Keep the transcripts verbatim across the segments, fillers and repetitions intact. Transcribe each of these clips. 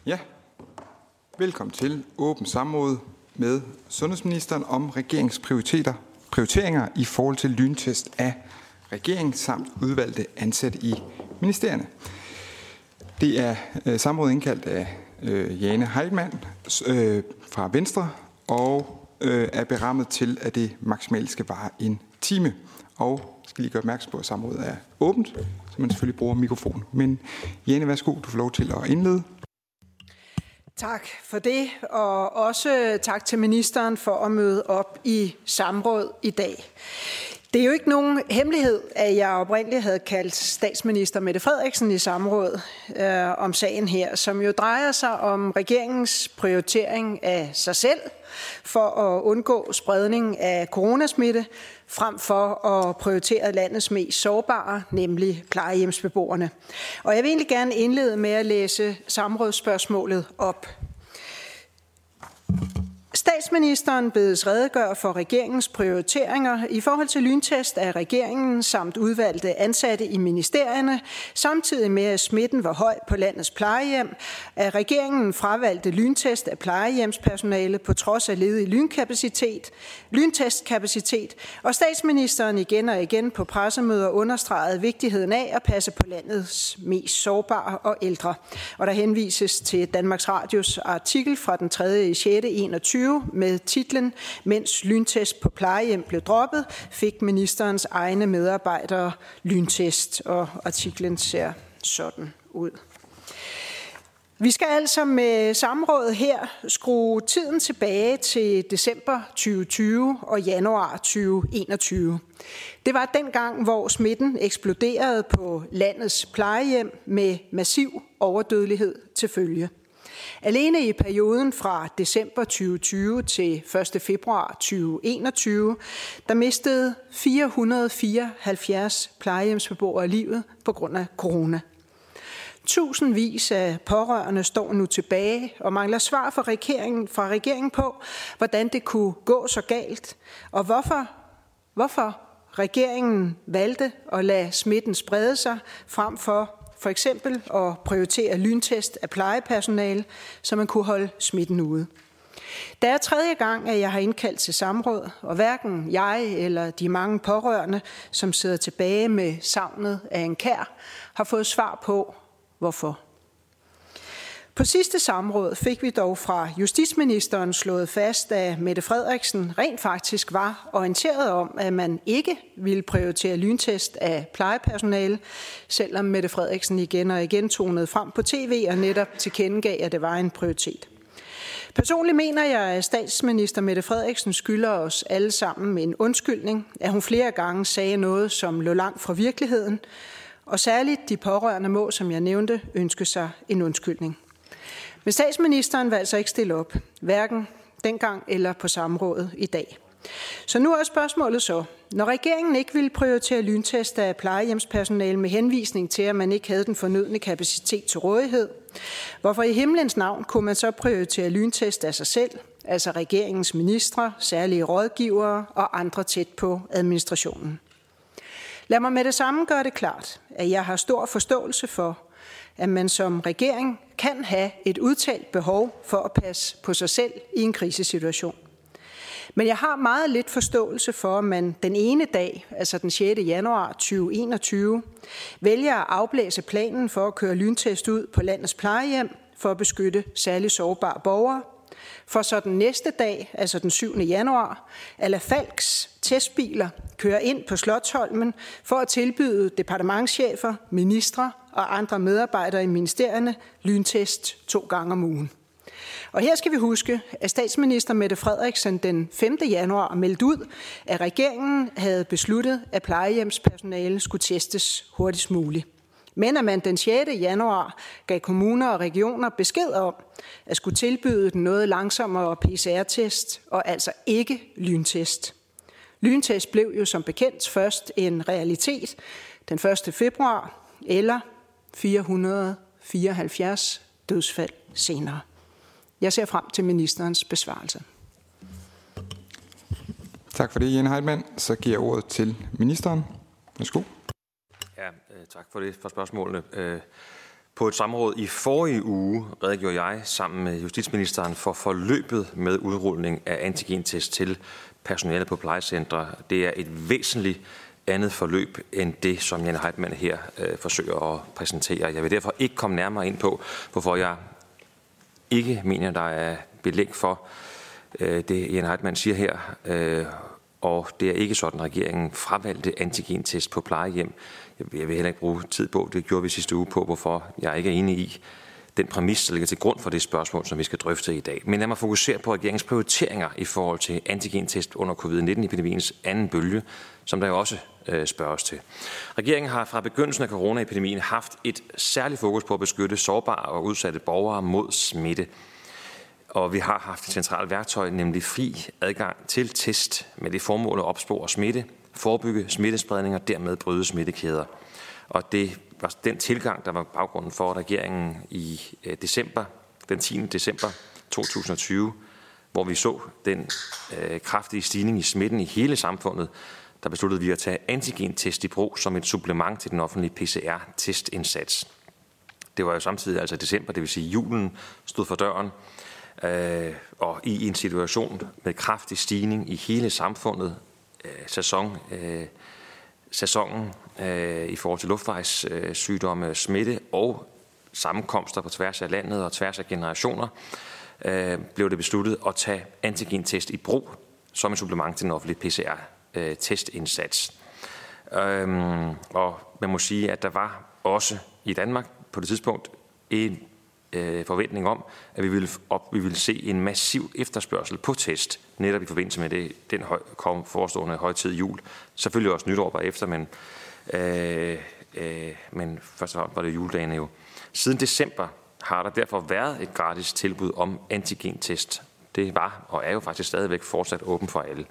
Ja, velkommen til åbent samråd med sundhedsministeren om regeringsprioriteter, prioriteringer i forhold til lyntest af regeringen samt udvalgte ansatte i ministerierne. Det er øh, samrådet indkaldt af øh, Jane Heitmann øh, fra Venstre og øh, er berammet til, at det maksimalt skal vare en time. Og jeg skal lige gøre opmærksom på, at samrådet er åbent, så man selvfølgelig bruger mikrofon. Men Jane, værsgo, du får lov til at indlede. Tak for det, og også tak til ministeren for at møde op i samråd i dag. Det er jo ikke nogen hemmelighed, at jeg oprindeligt havde kaldt statsminister Mette Frederiksen i samråd øh, om sagen her, som jo drejer sig om regeringens prioritering af sig selv for at undgå spredning af coronasmitte, frem for at prioritere landets mest sårbare, nemlig plejehjemsbeboerne. Og jeg vil egentlig gerne indlede med at læse samrådsspørgsmålet op. Statsministeren bedes redegøre for regeringens prioriteringer i forhold til lyntest af regeringen samt udvalgte ansatte i ministerierne, samtidig med at smitten var høj på landets plejehjem, at regeringen fravalgte lyntest af plejehjemspersonale på trods af ledig lynkapacitet, lyntestkapacitet, og statsministeren igen og igen på pressemøder understregede vigtigheden af at passe på landets mest sårbare og ældre. Og der henvises til Danmarks Radios artikel fra den tredje sjette enogtyve med titlen "Mens lyntest på plejehjem blev droppet, fik ministerens egne medarbejdere lyntest", og artiklen ser sådan ud. Vi skal altså med samrådet her skrue tiden tilbage til december tyve tyve og januar tyve enogtyve. Det var dengang, hvor smitten eksploderede på landets plejehjem med massiv overdødelighed til følge. Alene i perioden fra december tyve tyve til første februar tyve enogtyve, der mistede fire hundrede og fireoghalvfjerds plejehjemsbeboere livet på grund af corona. Tusindvis af pårørende står nu tilbage og mangler svar fra regeringen, fra regeringen på, hvordan det kunne gå så galt, og hvorfor, hvorfor regeringen valgte at lade smitten sprede sig frem for for eksempel at prioritere lyntest af plejepersonale, så man kunne holde smitten ude. Det er tredje gang, at jeg har indkaldt til samråd, og hverken jeg eller de mange pårørende, som sidder tilbage med savnet af en kær, har fået svar på, hvorfor. På sidste samråd fik vi dog fra justitsministeren slået fast, at Mette Frederiksen rent faktisk var orienteret om, at man ikke ville prioritere lyntest af plejepersonale, selvom Mette Frederiksen igen og igen tonede frem på tv og netop tilkendegav, at det var en prioritet. Personligt mener jeg, at statsminister Mette Frederiksen skylder os alle sammen en undskyldning, at hun flere gange sagde noget, som lå langt fra virkeligheden, og særligt de pårørende må, som jeg nævnte, ønske sig en undskyldning. Men statsministeren vil altså ikke stille op, hverken dengang eller på samrådet i dag. Så nu er spørgsmålet så, når regeringen ikke ville prioritere lyntest af plejehjemspersonale med henvisning til, at man ikke havde den fornødne kapacitet til rådighed, hvorfor i himlens navn kunne man så prioritere lyntest af sig selv, altså regeringens ministre, særlige rådgivere og andre tæt på administrationen? Lad mig med det samme gøre det klart, at jeg har stor forståelse for, at man som regering kan have et udtalt behov for at passe på sig selv i en krisesituation. Men jeg har meget lidt forståelse for, at man den ene dag, altså den sjette januar tyve enogtyve, vælger at afblæse planen for at køre lyntest ud på landets plejehjem for at beskytte særligt sårbare borgere, for så den næste dag, altså den syvende januar, at lade Falks testbiler køre ind på Slotsholmen for at tilbyde departementschefer, ministre og andre medarbejdere i ministerierne lyntest to gange om ugen. Og her skal vi huske, at statsminister Mette Frederiksen den femte januar meldte ud, at regeringen havde besluttet, at plejehjemspersonale skulle testes hurtigst muligt. Men at man den sjette januar gav kommuner og regioner besked om, at skulle tilbyde den noget langsommere P C R-test og altså ikke lyntest. Lyntest blev jo som bekendt først en realitet den første februar eller fire hundrede og fireoghalvfjerds dødsfald senere. Jeg ser frem til ministerens besvarelse. Tak for det, Jane Heitmann. Så giver jeg ordet til ministeren. Værsgo. Ja, tak for det for spørgsmålene. På et samråd i forrige uge redegjorde jeg sammen med justitsministeren for forløbet med udrulning af antigentest til personale på plejecentre. Det er et væsentligt andet forløb end det, som Jane Heitmann her øh, forsøger at præsentere. Jeg vil derfor ikke komme nærmere ind på, hvorfor jeg ikke mener, der er belæg for øh, det, Jane Heitmann siger her. Øh, og det er ikke sådan, at regeringen fravalgte antigentest på plejehjem. Jeg vil heller ikke bruge tid på, det gjorde vi sidste uge på, hvorfor jeg ikke er enig i den præmis, der ligger til grund for det spørgsmål, som vi skal drøfte i dag. Men lad mig fokusere på regeringens prioriteringer i forhold til antigentest under covid nitten-epidemiens anden bølge, som der jo også øh, spørges til. Regeringen har fra begyndelsen af coronaepidemien haft et særligt fokus på at beskytte sårbare og udsatte borgere mod smitte. Og vi har haft et centralt værktøj, nemlig fri adgang til test med det formål at opspore smitte, forebygge smittespredning og dermed bryde smittekæder. Og det var den tilgang, der var baggrunden for, at regeringen i december, den tiende december to tusind og tyve, hvor vi så den øh, kraftige stigning i smitten i hele samfundet, der besluttede vi at tage antigentest i brug som et supplement til den offentlige P C R-testindsats. Det var jo samtidig altså december, det vil sige julen, stod for døren, øh, og i en situation med kraftig stigning i hele samfundet, øh, sæson, øh, sæsonen øh, i forhold til luftvejssygdomme, smitte og sammenkomster på tværs af landet og tværs af generationer, øh, blev det besluttet at tage antigentest i brug som et supplement til den offentlige P C R-testindsats. Øhm, og man må sige, at der var også i Danmark på det tidspunkt en øh, forventning om, at vi ville, op, vi ville se en massiv efterspørgsel på test, netop i forbindelse med det, den høj, kom forestående højtid jul. Selvfølgelig også nytår var efter, men, øh, øh, men først og fremmest var det juledagene jo. Siden december har der derfor været et gratis tilbud om antigentest. Det var og er jo faktisk stadigvæk fortsat åben for alle.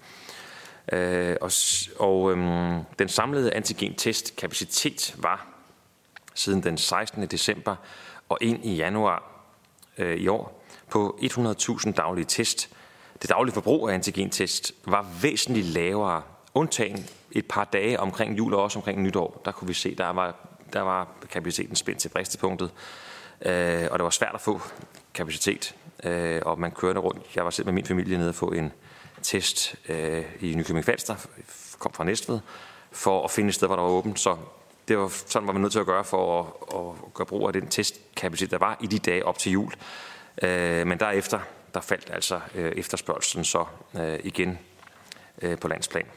Øh, og og øhm, den samlede antigentestkapacitet var siden den sekstende december og ind i januar øh, i år på hundrede tusind daglige test. Det daglige forbrug af antigentest var væsentligt lavere, undtagen et par dage omkring jul og også omkring nytår. Der kunne vi se, der var, der var kapaciteten spændt til bristepunktet, øh, og det var svært at få kapacitet, øh, og man kørte rundt. Jeg var selv med min familie nede og få en test øh, i Nykøbing Falster, kom fra Næstved, for at finde et sted, hvor der var åbent. Så det var sådan, var man nødt til at gøre for at, at gøre brug af den testkapacitet, der var i de dage op til jul. Øh, men derefter, der faldt altså øh, efterspørgselen så øh, igen øh, på landsplan.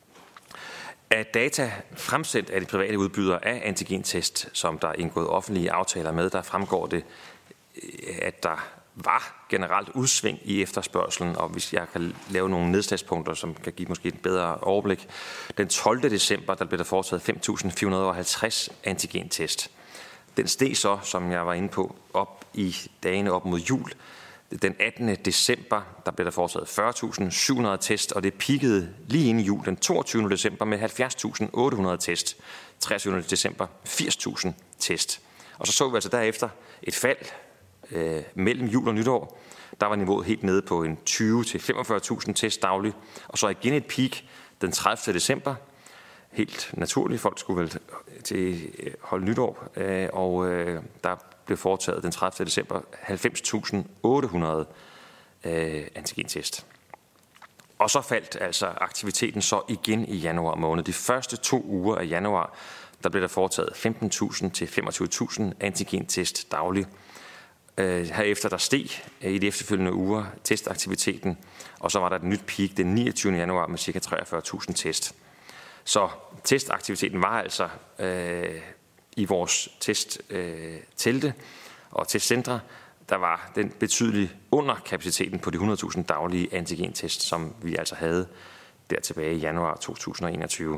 Af data fremsendt af de private udbydere af antigentest, som der er indgået offentlige aftaler med, der fremgår det, at der var generelt udsving i efterspørgselen, og hvis jeg kan lave nogle nedslagspunkter, som kan give måske et bedre overblik. Den tolvte december, der blev der foretaget fem tusind fire hundrede og halvtreds antigentest. Den steg så, som jeg var inde på, op i dagene op mod jul. Den attende december, der blev der foretaget fyrre tusind syv hundrede test, og det peakede lige inden jul den toogtyvende december med halvfjerds tusind otte hundrede test. treogtyvende december firs tusind test. Og så så vi altså derefter et fald øh, mellem jul og nytår. Der var niveauet helt nede på en tyve til femogfyrre tusind test dagligt. Og så igen et peak den tredivte december. Helt naturligt, folk skulle vel til holde nytår, øh, og øh, der blev foretaget den tredivte december halvfems tusind otte hundrede øh, antigentest. Og så faldt altså aktiviteten så igen i januar måned. De første to uger af januar, der blev der foretaget femten tusind til femogtyve tusind antigentest dagligt. Øh, herefter der steg i de efterfølgende uger testaktiviteten, og så var der et nyt peak den niogtyvende januar med ca. treogfyrre tusind test. Så testaktiviteten var altså øh, i vores testtelte øh, og testcentre, der var den betydeligt under kapaciteten på de hundrede tusind daglige antigentest, som vi altså havde der tilbage i januar to tusind og enogtyve.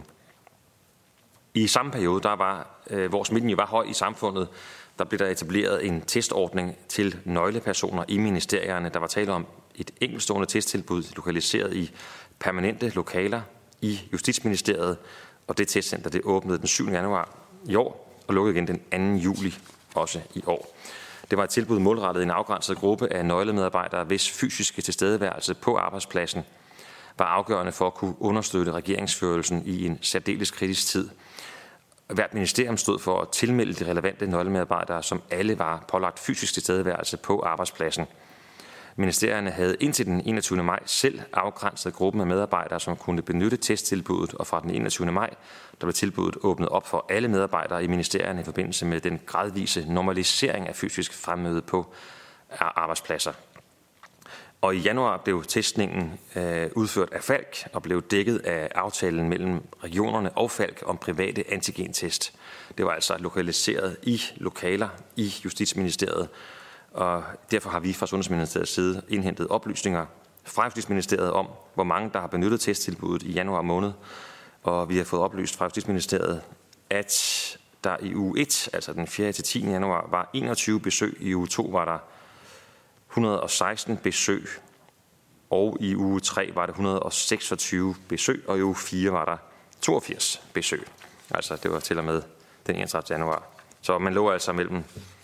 I samme periode, der var, øh, hvor smitten var høj i samfundet, der blev der etableret en testordning til nøglepersoner i ministerierne. Der var tale om et enkeltstående testtilbud lokaliseret i permanente lokaler i Justitsministeriet, og det testcenter det åbnede den syvende januar i år og lukkede igen den anden juli også i år. Det var et tilbud målrettet en afgrænset gruppe af nøglemedarbejdere, hvis fysiske tilstedeværelse på arbejdspladsen var afgørende for at kunne understøtte regeringsførelsen i en særdeles kritisk tid. Hvert ministerium stod for at tilmelde de relevante nøglemedarbejdere, som alle var pålagt fysisk tilstedeværelse på arbejdspladsen. Ministerierne havde indtil den enogtyvende maj selv afgrænset gruppen af medarbejdere, som kunne benytte testtilbuddet, og fra den enogtyvende maj der blev tilbuddet åbnet op for alle medarbejdere i ministerierne i forbindelse med den gradvise normalisering af fysisk fremmøde på arbejdspladser. Og i januar blev testningen øh, udført af Falck og blev dækket af aftalen mellem regionerne og Falck om private antigentest. Det var altså lokaliseret i lokaler i Justitsministeriet, og derfor har vi fra Sundhedsministeriets side indhentet oplysninger fra Justitsministeriet om, hvor mange der har benyttet testtilbuddet i januar måned. Og vi har fået oplyst fra Justitsministeriet, at der i uge et, altså den fjerde til tiende januar, var enogtyve besøg. I uge to var der et hundrede og seksten besøg, og i uge tre var det et hundrede og seksogtyve besøg, og i uge fire var der toogfirs besøg. Altså det var til og med den enogtredivte januar. Så man lå altså mellem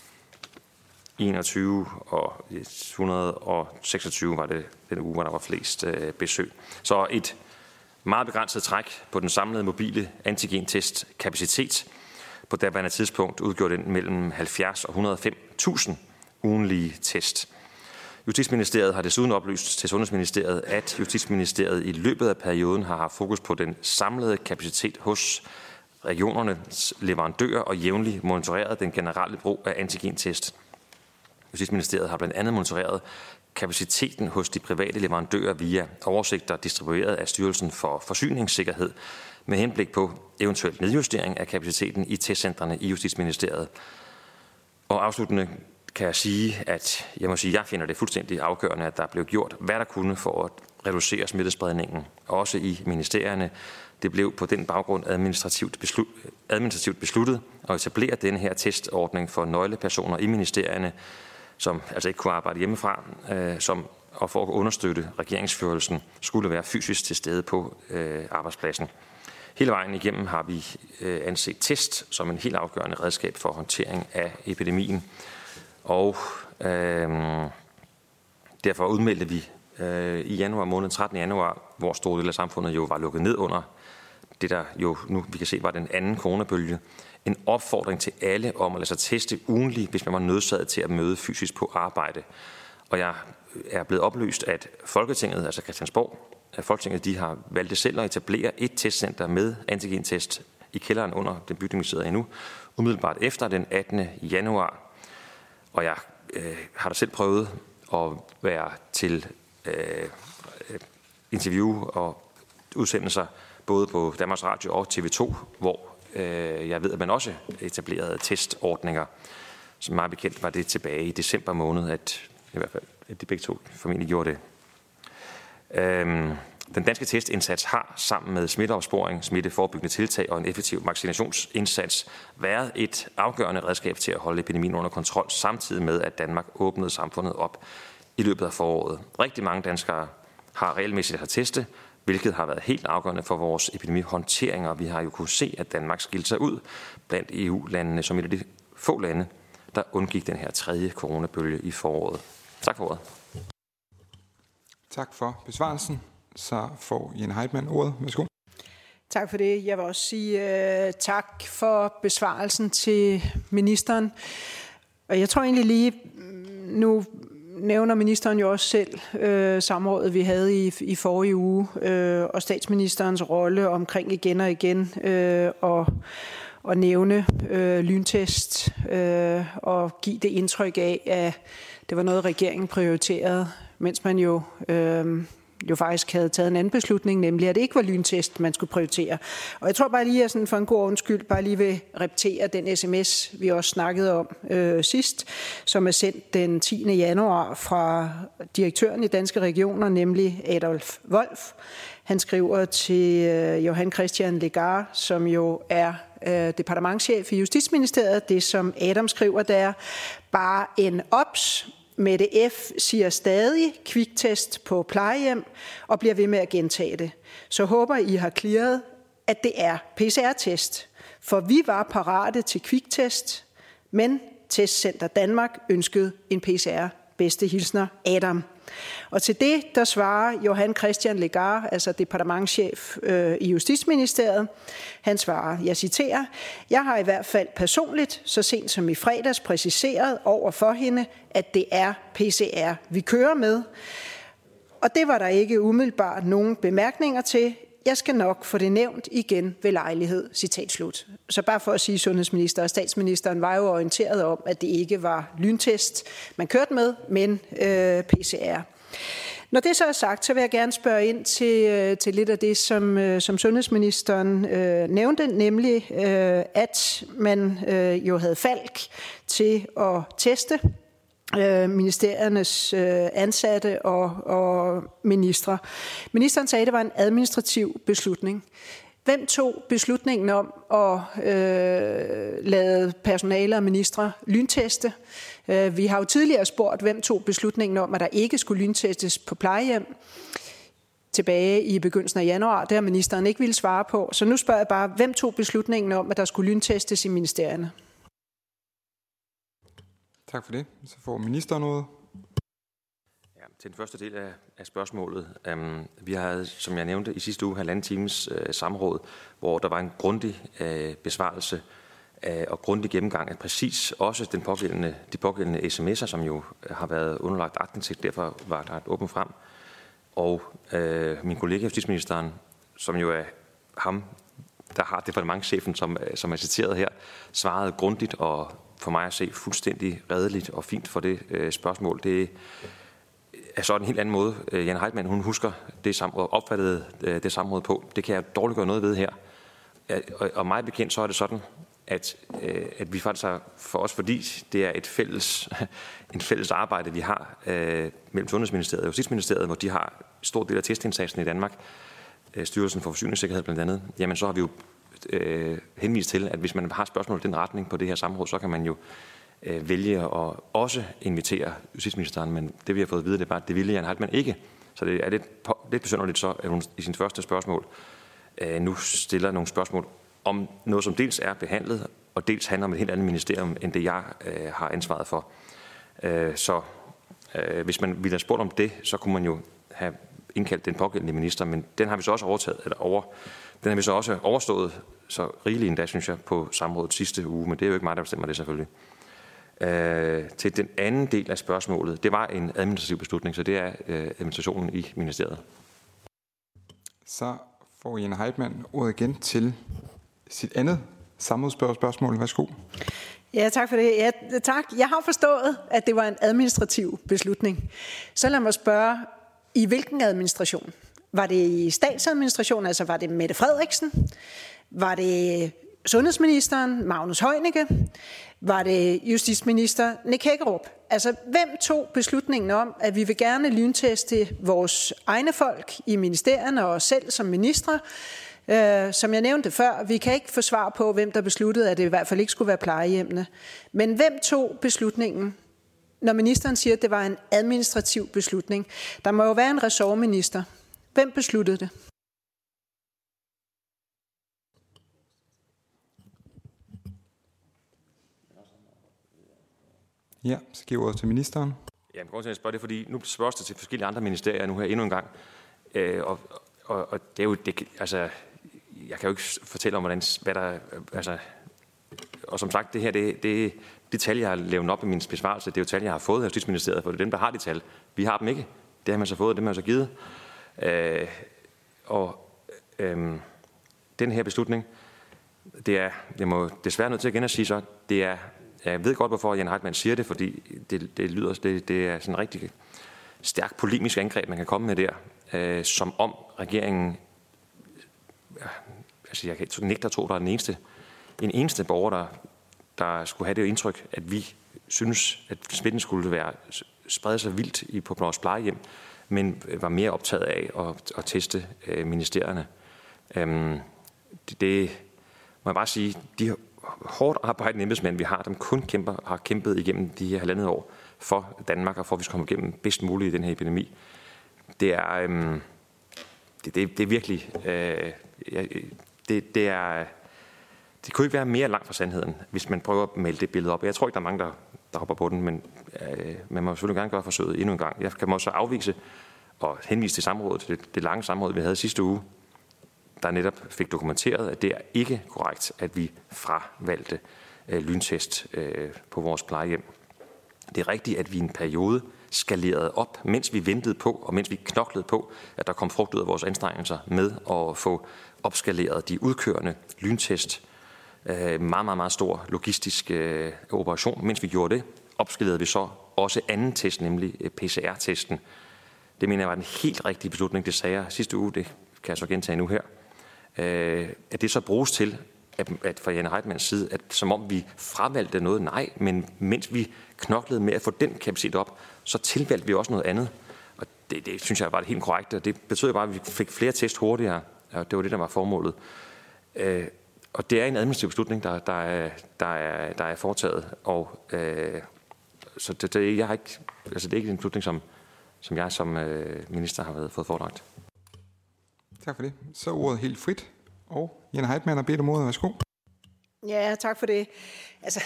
enogtyve og et hundrede og seksogtyve var det den uge, hvor der var flest øh, besøg. Så et meget begrænset træk på den samlede mobile antigentestkapacitet. På daværende tidspunkt udgjorde den mellem halvfjerds og et hundrede og fem tusind ugenlige test. Justitsministeriet har desuden oplyst til Sundhedsministeriet, at Justitsministeriet i løbet af perioden har haft fokus på den samlede kapacitet hos regionernes leverandører og jævnligt monitoreret den generelle brug af antigentest. Justitsministeriet har blandt andet monitoreret kapaciteten hos de private leverandører via oversigter distribueret af Styrelsen for Forsyningssikkerhed med henblik på eventuel nedjustering af kapaciteten i testcentrene i Justitsministeriet. Og afsluttende kan jeg sige, at jeg må sige, at jeg finder det fuldstændig afgørende, at der blev gjort, hvad der kunne for at reducere smittespredningen, også i ministerierne. Det blev på den baggrund administrativt, beslut, administrativt besluttet at etablere denne her testordning for nøglepersoner i ministerierne, som altså ikke kunne arbejde hjemmefra, øh, som, og for at understøtte regeringsførelsen skulle være fysisk til stede på øh, arbejdspladsen. Hele vejen igennem har vi øh, anset test som en helt afgørende redskab for håndtering af epidemien. Og øh, derfor udmeldte vi øh, i januar måned, trettende januar, hvor store dele af samfundet jo var lukket ned under det, der jo nu vi kan se var den anden coronabølge, en opfordring til alle om at lade sig teste ugenligt, hvis man var nødsaget til at møde fysisk på arbejde. Og jeg er blevet oplyst, at Folketinget, altså Christiansborg, at Folketinget de har valgt selv at etablere et testcenter med antigentest i kælderen under den bygning, vi sidder i nu, umiddelbart efter den attende januar. Og jeg øh, har da selv prøvet at være til øh, interview og udsendelser både på Danmarks Radio og T V to, hvor øh, jeg ved, at man også etablerede testordninger. Som meget bekendt var det tilbage i december måned, at i hvert fald at de begge to formentlig gjorde det. Øhm, den danske testindsats har sammen med smitteopsporing, smitteforebyggende tiltag og en effektiv vaccinationsindsats været et afgørende redskab til at holde epidemien under kontrol, samtidig med, at Danmark åbnede samfundet op i løbet af foråret. Rigtig mange danskere har regelmæssigt at teste, hvilket har været helt afgørende for vores epidemihåndtering, og vi har jo kunnet se, at Danmark skilte sig ud blandt E U-landene som et af de få lande, der undgik den her tredje coronabølge i foråret. Tak for ordet. Tak for besvarelsen. Så får Jane Heitmann ordet. Værsgo. Tak for det. Jeg vil også sige uh, tak for besvarelsen til ministeren. Og jeg tror egentlig lige, nu nævner ministeren jo også selv øh, samrådet, vi havde i, i forrige uge, øh, og statsministerens rolle omkring igen og igen øh, og, og nævne øh, lyntest øh, og give det indtryk af, at det var noget, regeringen prioriterede, mens man jo... Øh, jo faktisk havde taget en anden beslutning, nemlig at det ikke var lyntest, man skulle prioritere. Og jeg tror bare lige, at sådan for en god undskyld, bare lige vil repetere den sms, vi også snakkede om øh, sidst, som er sendt den tiende januar fra direktøren i Danske Regioner, nemlig Adolf Wolf. Han skriver til øh, Johan Christian Legar, som jo er øh, departementschef i Justitsministeriet. Det, som Adam skriver, der er bare en ops. Mette F. siger stadig kviktest på plejehjem og bliver ved med at gentage det. Så håber I har clearet, at det er P C R-test. For vi var parate til kviktest, men Testcenter Danmark ønskede en P C R. Bedste hilsner, Adam. Og til det, der svarer Johan Christian Legarth, altså departementschef øh, i Justitsministeriet, han svarer, jeg citerer, jeg har i hvert fald personligt, så sent som i fredags, præciseret over for hende, at det er P C R, vi kører med. Og det var der ikke umiddelbart nogen bemærkninger til. Jeg skal nok få det nævnt igen ved lejlighed, citat slut. Så bare for at sige, sundhedsminister og statsministeren var jo orienteret om, at det ikke var lyntest, man kørte med, men øh, P C R. Når det så er sagt, så vil jeg gerne spørge ind til, til lidt af det, som, som sundhedsministeren øh, nævnte, nemlig øh, at man øh, jo havde Falk til at teste ministeriernes ansatte og, og ministre. Ministeren sagde, at det var en administrativ beslutning. Hvem tog beslutningen om at øh, lade personale og ministre lynteste? Vi har jo tidligere spurgt, hvem tog beslutningen om, at der ikke skulle lyntestes på plejehjem tilbage i begyndelsen af januar. Det har ministeren ikke ville svare på. Så nu spørger jeg bare, hvem tog beslutningen om, at der skulle lyntestes i ministerierne? Tak for det. Så får ministeren noget. Ja, til den første del af, af spørgsmålet. Um, vi havde, som jeg nævnte i sidste uge, halvanden times uh, samråd, hvor der var en grundig uh, besvarelse uh, og grundig gennemgang af præcis også den pågældende, de pågældende sms'er, som jo har været underlagt aktindsigt. Derfor var der et åbent frem. Og uh, min kollega justitsministeren, som jo er ham, der har departementschefen, som, som er citeret her, svarede grundigt og for mig at se fuldstændig redeligt og fint for det øh, spørgsmål. Det er så en helt anden måde. Øh, Jane Heitmann, hun husker det samråd, opfattede øh, det samråd på. Det kan jeg dårligt gøre noget ved her. Ja, og, og mig bekendt, så er det sådan, at, øh, at vi faktisk har, for os, fordi det er et fælles, en fælles arbejde, vi har øh, mellem Sundhedsministeriet og Justitsministeriet, hvor de har stor del af testindsatsen i Danmark, øh, Styrelsen for Forsyningssikkerhed blandt andet, jamen så har vi jo Øh, henvist til, at hvis man har spørgsmål i den retning på det her samråd, så kan man jo øh, vælge at også invitere justitsministeren, men det vi har fået at vide, det er bare, at det ville Jane Heitmann ikke. Så det er lidt, lidt besynderligt så, at hun i sin første spørgsmål øh, nu stiller nogle spørgsmål om noget, som dels er behandlet, og dels handler om et helt andet ministerium, end det jeg øh, har ansvaret for. Øh, så øh, hvis man ville have spurgt om det, så kunne man jo have indkaldt den pågældende minister, men den har vi så også overtaget, eller over Den har vi så også overstået så rigeligt endda, synes jeg, på samrådet sidste uge, men det er jo ikke mig, der bestemmer det selvfølgelig. Øh, til den anden del af spørgsmålet, det var en administrativ beslutning, så det er øh, administrationen i ministeriet. Så får Jane Heitmann ordet igen til sit andet samrådsspørgsmål. Værsgo. Ja, tak for det. Ja, tak. Jeg har forstået, at det var en administrativ beslutning. Så lad mig spørge, i hvilken administration? Var det i statsadministrationen, altså var det Mette Frederiksen? Var det sundhedsministeren, Magnus Heunicke? Var det justitsminister Nick Hækkerup? Altså, hvem tog beslutningen om, at vi vil gerne lynteste vores egne folk i ministerierne og selv som ministre? Uh, som jeg nævnte før, vi kan ikke få svar på, hvem der besluttede, at det i hvert fald ikke skulle være plejehjemmene. Men hvem tog beslutningen, når ministeren siger, at det var en administrativ beslutning? Der må jo være en ressortminister. Hvem besluttede det? Ja, så giver ordet til ministeren. Ja, jeg går til at spørge det, fordi nu spørges det til forskellige andre ministerier nu her endnu en gang. Øh, og, og, og det er jo, det, altså, jeg kan jo ikke fortælle om, hvordan, hvad der, altså, og som sagt, det her, det, det, de tal, jeg har lavet op i min besvarelse, det er jo tal, jeg har fået af Justitsministeriet, for det er dem, der har de tal. Vi har dem ikke. Det har man så fået, det har man så givet. Øh, og øh, den her beslutning, det er, jeg må desværre nødt til igen at sige så, det er, jeg ved godt, hvorfor Jane Heitmann siger det, fordi det, det lyder, det, det er sådan en rigtig stærk polemisk angreb, man kan komme med der, øh, som om regeringen, øh, altså jeg kan nægte at tro, der er den eneste, en eneste borger, der, der skulle have det indtryk, at vi synes, at smitten skulle være sprede sig vildt i på vores plejehjem, men var mere optaget af at, at teste øh, ministerierne. Øhm, det, det må jeg bare sige, de hårdt arbejdende embedsmænd, vi har, dem kun kæmper, har kæmpet igennem de her halvandet år for Danmark, og for at vi skal komme igennem bedst muligt i den her epidemi. Det er, øhm, det, det, det er virkelig, øh, det, det er, det kunne ikke være mere langt fra sandheden, hvis man prøver at melde det billede op. Jeg tror ikke, der er mange, der der hopper på den, men øh, man må selvfølgelig gerne gøre forsøget endnu en gang. Jeg kan også afvise og henvise til samrådet, det, det lange samråd, vi havde sidste uge, der netop fik dokumenteret, at det er ikke korrekt, at vi fravalgte øh, lyntest øh, på vores plejehjem. Det er rigtigt, at vi i en periode skalerede op, mens vi ventede på, og mens vi knoklede på, at der kom frugt ud af vores anstrengelser med at få opskaleret de udkørende lyntest. Øh, meget, meget, meget stor logistisk øh, operation. Mens vi gjorde det, opskalerede vi så også anden test, nemlig øh, P C R-testen. Det mener jeg var en helt rigtig beslutning, det sagde jeg sidste uge, det kan jeg så gentage nu her. Øh, at det så bruges til, at, at fra Jane Heitmanns side, at som om vi fravalgte noget, nej, men mens vi knoklede med at få den kapacitet op, så tilvalgte vi også noget andet. Og det, det synes jeg var det helt korrekt, og det betød bare, at vi fik flere test hurtigere, og det var det, der var formålet. Øh, og det er en administrativ beslutning, der, der, er, der, er, der er foretaget, og øh, så det, det, jeg har ikke, altså det er ikke en beslutning, som, som jeg som øh, minister har været fået forelagt. Tak for det. Så er ordet helt frit. Og Jane Heitmann har bedt om ordet. Værsgo. Ja, tak for det. Altså,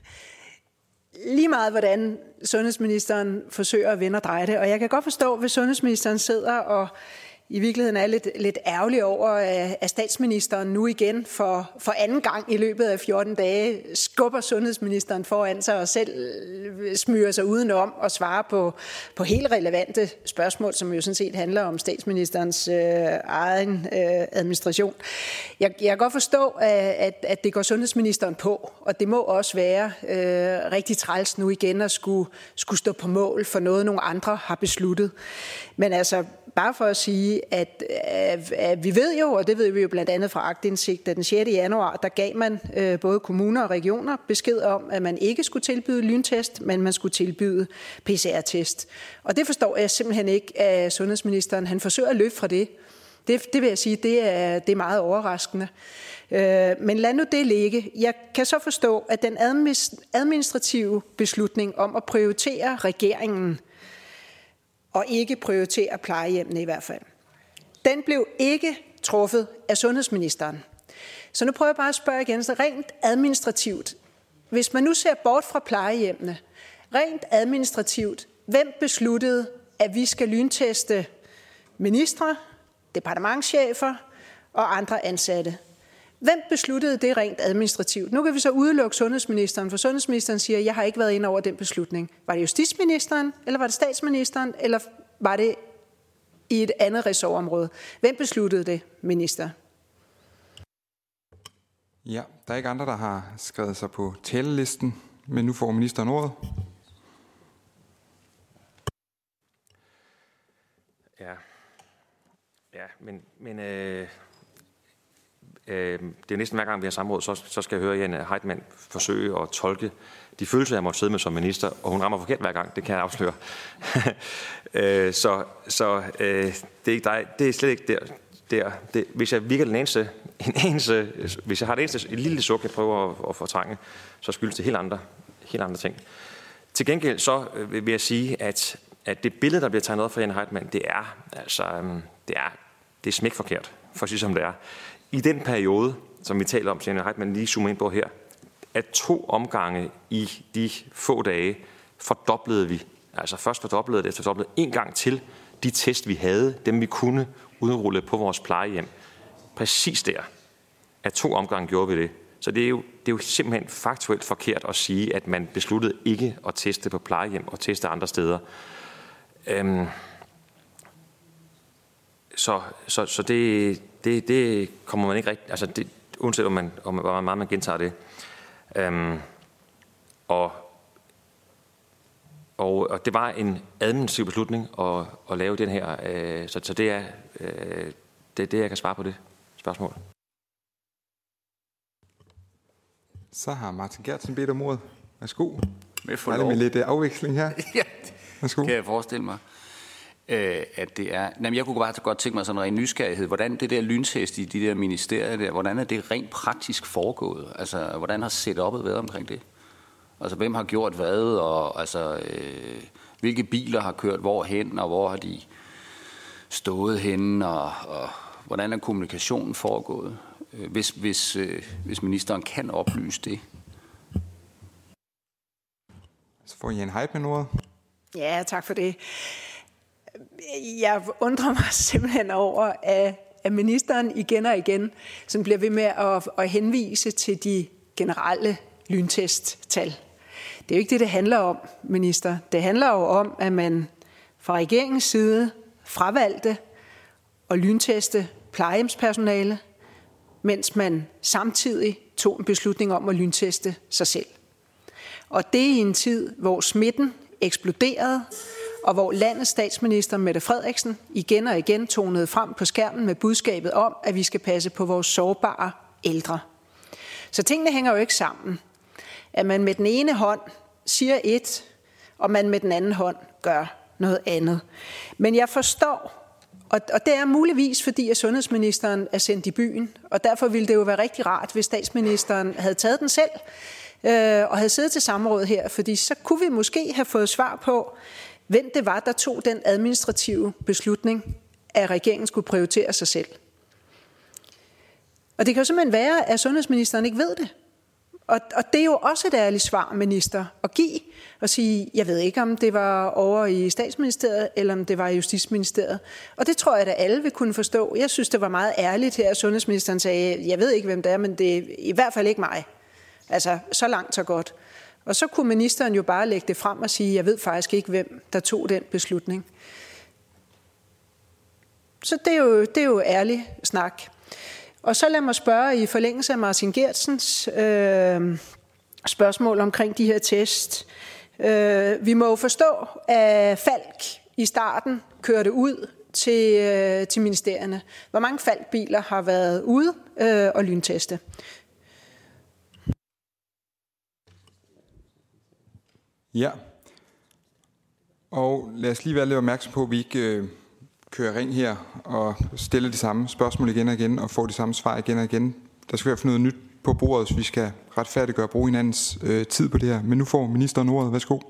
lige meget hvordan sundhedsministeren forsøger at vende og dreje det, og jeg kan godt forstå, hvis sundhedsministeren sidder og i virkeligheden er lidt, lidt ærgerlig over, at statsministeren nu igen for, for anden gang i løbet af fjorten dage skubber sundhedsministeren foran sig og selv smyger sig udenom og svarer på, på helt relevante spørgsmål, som jo sådan set handler om statsministerens øh, egen øh, administration. Jeg, jeg kan godt forstå, at, at det går sundhedsministeren på, og det må også være øh, rigtig træls nu igen at skulle, skulle stå på mål for noget, nogle andre har besluttet. Men altså, bare for at sige, at, at, at vi ved jo, og det ved vi jo blandt andet fra aktindsigt, at den sjette januar, der gav man øh, både kommuner og regioner besked om, at man ikke skulle tilbyde lyntest, men man skulle tilbyde P C R-test. Og det forstår jeg simpelthen ikke, at sundhedsministeren han forsøger at løbe fra det. Det, det vil jeg sige, det er, det er meget overraskende. Øh, men lad nu det ligge. Jeg kan så forstå, at den administrative beslutning om at prioritere regeringen, og ikke prioritere plejehjemmene i hvert fald, den blev ikke truffet af sundhedsministeren. Så nu prøver jeg bare at spørge igen, så rent administrativt, hvis man nu ser bort fra plejehjemmene, rent administrativt, hvem besluttede, at vi skal lynteste ministre, departementschefer og andre ansatte? Hvem besluttede det rent administrativt? Nu kan vi så udelukke sundhedsministeren, for sundhedsministeren siger, at jeg har ikke været inde over den beslutning. Var det justitsministeren, eller var det statsministeren, eller var det i et andet ressortområde? Hvem besluttede det, minister? Ja, der er ikke andre, der har skrevet sig på talelisten, men nu får ministeren ordet. Ja, ja men... men øh Det er næsten hver gang, vi har samråd, så, så skal jeg høre Jane Heitmann forsøge at tolke de følelser, jeg måtte sidde med som minister, og hun rammer forkert hver gang, det kan jeg afsløre. så så øh, det, er ikke dig, det er slet ikke der. der. Det, hvis jeg virker den eneste, en eneste, hvis jeg har det eneste et lille suk, jeg prøver at, at fortrænge, så skyldes det helt andre, helt andre ting. Til gengæld så vil jeg sige, at, at det billede, der bliver tegnet op for Jane Heitmann, det er, altså, det er, det er smækforkert, for at sige som det er. I den periode, som vi taler om, Jane Heitmann lige zoomer ind på her, at to omgange i de få dage fordoblede vi, altså først fordoblede det, efter fordoblede en gang til de test, vi havde, dem vi kunne udrulle på vores plejehjem. Præcis der, at to omgange gjorde vi det. Så det er jo, det er jo simpelthen faktuelt forkert at sige, at man besluttede ikke at teste på plejehjem og teste andre steder. Øhm, så så, så det... Det, det kommer man ikke rigtigt, altså det, uanset om man, om hvor meget man gentager det. Øhm, og, og, og det var en administrativ beslutning at, at lave den her, øh, så, så det er øh, det, det, jeg kan svare på det spørgsmål. Så har Martin Geertsen bedt om ordet. Værsgo. Med for er det med lidt afveksling her? Ja, Værsgo. kan jeg forestille mig. At det er, jamen jeg kunne bare godt tænke mig sådan en ren nysgerrighed. Hvordan det der lyntest i de der ministerier der, hvordan er det rent praktisk foregået? Altså, hvordan har setup'et været omkring det? Altså, hvem har gjort hvad, og altså, øh, hvilke biler har kørt hvorhen, og hvor har de stået henne, og, og hvordan er kommunikationen foregået? Hvis, hvis, øh, hvis ministeren kan oplyse det. får Jane Heitmann ordet. Ja, tak for det. Jeg undrer mig simpelthen over, at, at ministeren igen og igen sådan bliver ved med at, at henvise til de generelle lyntesttal. Det er jo ikke det, det handler om, minister. Det handler jo om, at man fra regeringens side fravalgte at lynteste plejehjemspersonale, mens man samtidig tog en beslutning om at lynteste sig selv. Og det i en tid, hvor smitten eksploderede, og hvor landets statsminister Mette Frederiksen igen og igen tonede frem på skærmen med budskabet om, at vi skal passe på vores sårbare ældre. Så tingene hænger jo ikke sammen. At man med den ene hånd siger et, og man med den anden hånd gør noget andet. Men jeg forstår, og det er muligvis fordi, at sundhedsministeren er sendt i byen, og derfor ville det jo være rigtig rart, hvis statsministeren havde taget den selv, og havde siddet til samråd her, fordi så kunne vi måske have fået svar på, hvem det var, der tog den administrative beslutning, at regeringen skulle prioritere sig selv. Og det kan jo simpelthen være, at sundhedsministeren ikke ved det. Og, og det er jo også et ærligt svar, minister, at give og sige, jeg ved ikke, om det var over i Statsministeriet, eller om det var i Justitsministeriet. Og det tror jeg, at alle vil kunne forstå. Jeg synes, det var meget ærligt her, at sundhedsministeren sagde, jeg ved ikke, hvem det er, men det er i hvert fald ikke mig. Altså, så langt, så godt. Og så kunne ministeren jo bare lægge det frem og sige, jeg ved faktisk ikke, hvem der tog den beslutning. Så det er jo, det er jo ærlig snak. Og så lad mig spørge i forlængelse af Martin Geertsens øh, spørgsmål omkring de her test. Øh, vi må jo forstå, at Falck i starten kørte ud til, øh, til ministerierne. Hvor mange Falck-biler har været ude øh, og lynteste? Ja, og lad os lige være lidt opmærksom på, at vi ikke øh, kører ring her og stiller de samme spørgsmål igen og igen og får de samme svar igen og igen. Der skal være for noget nyt på bordet, så vi skal retfærdiggøre og bruge hinandens øh, tid på det her. Men nu får ministeren ordet. Værsgo.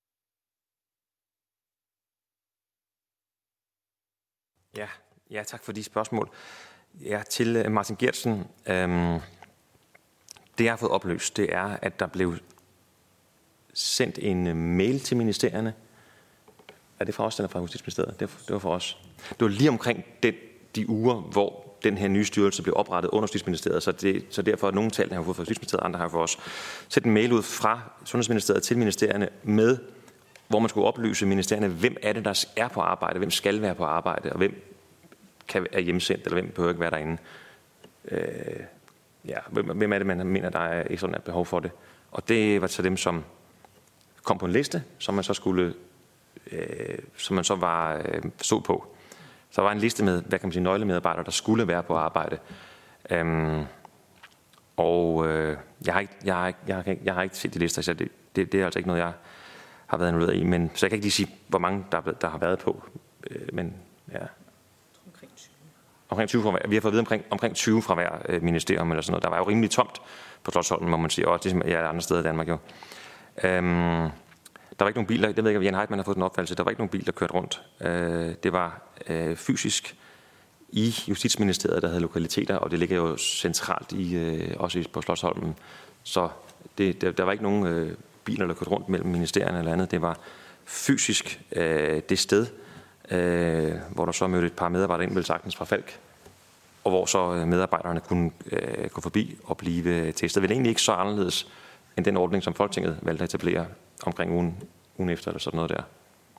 Ja, ja, tak for de spørgsmål. Ja, til Martin Geertsen. Øhm, det jeg har fået oplyst, det er, at der blev sendt en mail til ministerierne. Er det fra os, eller fra Justitsministeriet? Det var for os. Det var lige omkring den, de uger, hvor den her nye styrelse blev oprettet under Justitsministeriet, så, det, så derfor er nogle tal, der har fået fra Justitsministeriet, andre har for os. Sendt en mail ud fra Sundhedsministeriet til ministerierne med, hvor man skulle oplyse ministerierne, hvem er det, der er på arbejde, hvem skal være på arbejde, og hvem kan er hjemsendt, eller hvem behøver ikke være derinde. Øh, ja, hvem, hvem er det, man mener, der er ikke sådan et behov for det? Og det var så dem, som kom på en liste, som man så skulle, øh, som man så var øh, så på. Så der var en liste med, hvad kan man sige, nøglemedarbejdere, der skulle være på arbejde. Øhm, og øh, jeg, har ikke, jeg, har ikke, jeg, har ikke, jeg har ikke set de lister, så det, det, det er altså ikke noget, jeg har været involveret i. Men, så jeg kan ikke lige sige, hvor mange der, der har været på. Øh, men ja. Omkring tyve. Omkring tyve fra hver. Vi har fået at vide omkring, omkring tyve fra hver øh, ministerium eller sådan noget. Der var jo rimelig tomt på Slotsholmen, må man sige, og det er andre steder i Danmark jo. Øhm, der var ikke nogen biler, det ved jeg ikke, om Jane Heitmann har fået den opfattelse, der var ikke nogen bil, der kørte rundt. Øh, det var øh, fysisk i Justitsministeriet, der havde lokaliteter, og det ligger jo centralt i, øh, også på Slotsholmen. Så det, der, der var ikke nogen øh, biler, der kørte rundt mellem ministerierne eller andet. Det var fysisk øh, det sted, øh, hvor der så mødte et par medarbejdere ind, vel sagtens fra Falck, og hvor så medarbejderne kunne øh, gå forbi og blive testet. Det er egentlig ikke så anderledes end den ordning, som Folketinget valgte at etablere omkring ugen, ugen efter, eller sådan noget der.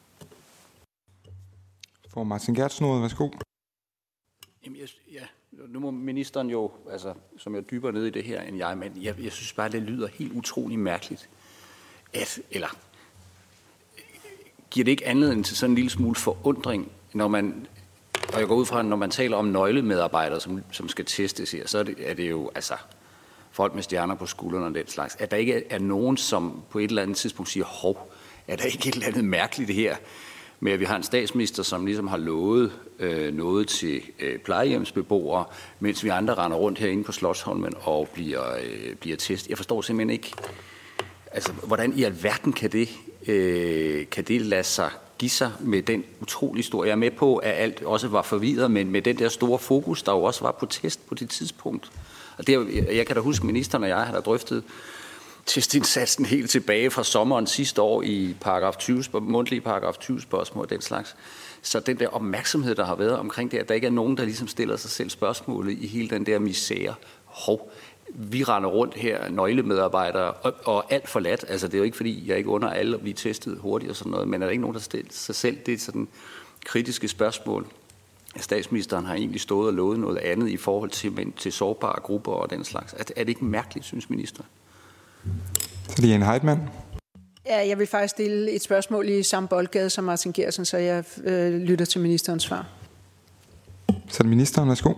For Martin Geertsen ordet, værsgo. Jamen, jeg, ja, nu må ministeren jo, altså, som jeg dybere nede i det her end jeg, men jeg, jeg synes bare, det lyder helt utrolig mærkeligt, at, eller giver det ikke anledning til sådan en lille smule forundring, når man, og jeg går ud fra, når man taler om nøglemedarbejdere, som, som skal testes her, så er det, er det jo, altså, folk med stjerner på skuldrene og den slags, at der ikke er nogen, som på et eller andet tidspunkt siger, hov, er der ikke et eller andet mærkeligt her, med at vi har en statsminister, som ligesom har lovet øh, noget til øh, plejehjemsbeboere, mens vi andre render rundt herinde på Slotsholmen og bliver, øh, bliver testet. Jeg forstår simpelthen ikke, altså, hvordan i alverden kan det, øh, kan det lade sig give sig med den utrolig store. Jeg er med på, at alt også var forvirret, men med den der store fokus, der jo også var på test på det tidspunkt. Og det, jeg kan da huske, ministeren og jeg har da drøftet testindsatsen helt tilbage fra sommeren sidste år i paragraf tyve, mundtlige paragraf tyve spørgsmål og den slags. Så den der opmærksomhed, der har været omkring det, at der ikke er nogen, der ligesom stiller sig selv spørgsmålet i hele den der misære. Hov, vi render rundt her, nøglemedarbejdere, og, og alt forladt. Altså, det er jo ikke, fordi jeg ikke under alle at blive testet hurtigt og sådan noget, men er der ikke nogen, der stiller sig selv det sådan kritiske spørgsmål? Statsministeren har egentlig stået og lovet noget andet i forhold til, men, til sårbare grupper og den slags. Er, er det ikke mærkeligt, synes ministeren? Så det er en Heitmann. Ja, jeg vil faktisk stille et spørgsmål i samme boldgade som Martin Geertsen, så jeg øh, lytter til ministerens svar. Så er det ministeren, værsgo.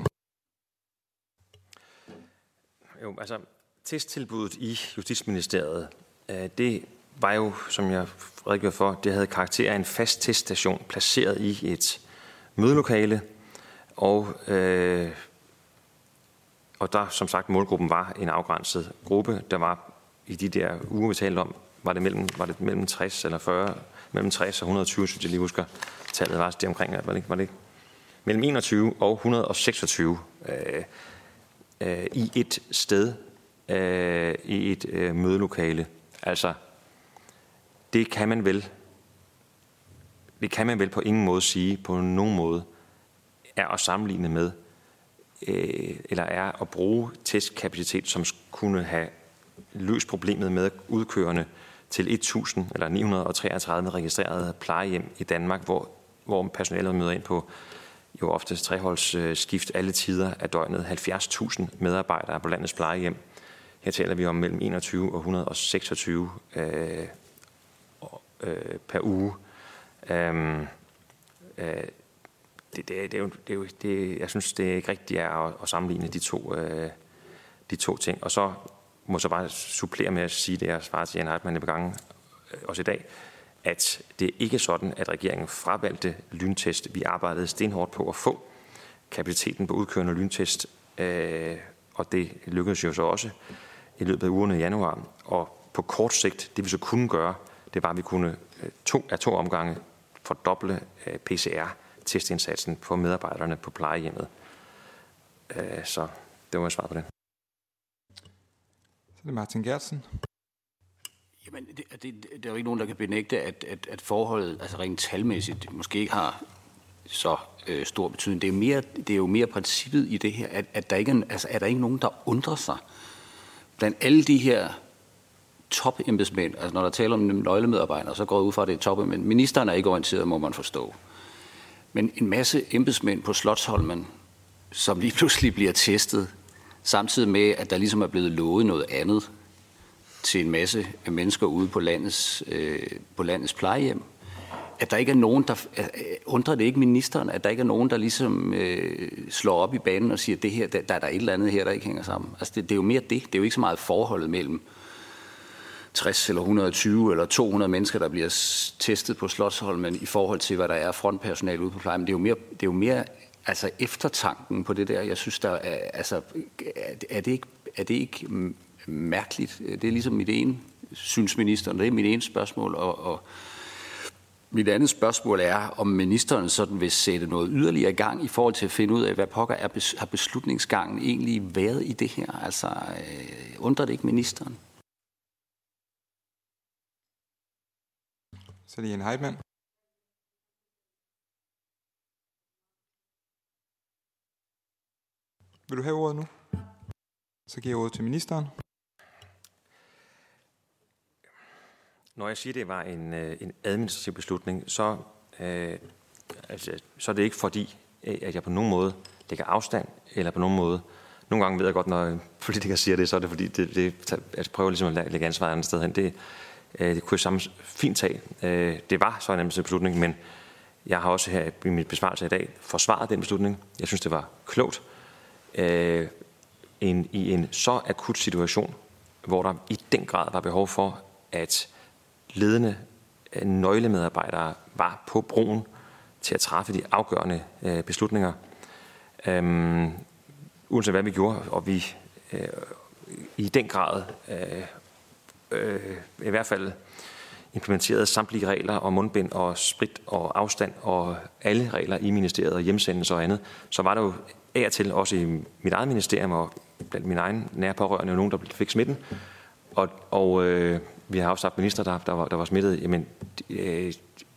Jo, altså testtilbuddet i Justitsministeriet, øh, det var jo, som jeg redegjorde for, det havde karakter af en fast teststation placeret i et mødelokale, og, øh, og der som sagt målgruppen var en afgrænset gruppe. Der var i de der uger, vi talte om, var det mellem, var det mellem tres eller fyrre, mellem tres og et hundrede og tyve, synes jeg lige husker, tallet var det omkring, var det ikke, var det ikke? Mellem enogtyve og et hundrede og seksogtyve øh, øh, i et sted, øh, i et øh, mødelokale. Altså, det kan man vel, det kan man vel på ingen måde sige, på nogen måde, er at sammenligne med, øh, eller er at bruge testkapacitet, som kunne have løst problemet med udkørende til tusind eller ni hundrede og treogtredive registrerede plejehjem i Danmark, hvor, hvor personalet møder ind på jo oftest treholdsskift alle tider af døgnet, halvfjerds tusind medarbejdere på landets plejehjem. Her taler vi om mellem enogtyve og et hundrede og seksogtyve øh, øh, per uge. Øh, øh, det, det, det er jo, det er jo det, jeg synes, det er ikke rigtigt at, at sammenligne de to, øh, de to ting. Og så må så bare supplere med at sige det, jeg svarer til Jane Heitmann i gange også i dag, at det ikke er sådan, at regeringen fravalgte lyntest. Vi arbejdede stenhårdt på at få kapaciteten på udkørende lyntest, øh, og det lykkedes jo så også i løbet af ugerne i januar. Og på kort sigt, det vi så kunne gøre, det var, at vi kunne to, af to omgange fordoble øh, P C R-testindsatsen på medarbejderne på plejehjemmet. Øh, så det var et svar på det. Så er det Martin Geertsen. Jamen, det, det, det er jo ikke nogen, der kan benægte, at, at, at forholdet, altså rent talmæssigt, måske ikke har så øh, stor betydning. Det er, mere, det er jo mere princippet i det her, at, at der ikke er, altså, er der ikke nogen, der undrer sig. Blandt alle de her topembedsmænd, altså når der taler om nøglemedarbejdere, så går jeg ud fra, at det er topembedsmænd. Ministeren er ikke orienteret, må man forstå. Men en masse embedsmænd på Slotsholmen, som lige pludselig bliver testet, samtidig med, at der ligesom er blevet lovet noget andet til en masse mennesker ude på landets, øh, på landets plejehjem. At der ikke er nogen, der undrer det ikke ministeren, at der ikke er nogen, der ligesom øh, slår op i banen og siger, at det her, der, der er der et eller andet her, der ikke hænger sammen. Altså det, det er jo mere det. Det er jo ikke så meget forholdet mellem tres eller et hundrede og tyve eller to hundrede mennesker, der bliver testet på Slotsholmen i forhold til, hvad der er frontpersonale ude på plejehjem. Det er jo mere, det er jo mere altså eftertanken på det der. Jeg synes, der er, altså, er det ikke, er det ikke mærkeligt? Det er ligesom mit ene, synes ministeren, det er mit ene spørgsmål, og, og mit andet spørgsmål er, om ministeren sådan vil sætte noget yderligere i gang i forhold til at finde ud af, hvad pokker er, har beslutningsgangen egentlig været i det her? Altså, øh, undrer det ikke ministeren? Så er det Jane Heitmann. Vil du have ordet nu? Så giver jeg ordet til ministeren. Når jeg siger, at det var en, en administrativ beslutning, så, øh, altså, så er det ikke fordi, at jeg på nogen måde lægger afstand, eller på nogen måde. Nogle gange ved jeg godt, når politikere siger det, så er det fordi, det, det, jeg prøver ligesom at lægge ansvaret andet sted hen. Det, øh, det kunne jeg sammen fint tage. Øh, det var så en administrativ beslutning, men jeg har også her i mit besvarelse i dag forsvaret den beslutning. Jeg synes, det var klogt. Øh, en, I en så akut situation, hvor der i den grad var behov for, at ledende nøglemedarbejdere var på broen til at træffe de afgørende øh, beslutninger. Øhm, uanset hvad vi gjorde, og vi øh, i den grad øh, øh, i hvert fald implementerede samtlige regler om mundbind og sprit og afstand og alle regler i ministeriet og hjemsendelse og andet, så var der jo af og til også i mit eget ministerium og blandt mine egne nære pårørende nogen, der fik smitten. og og øh, vi har også haft minister, der, der, var, der var smittet. Jamen, øh,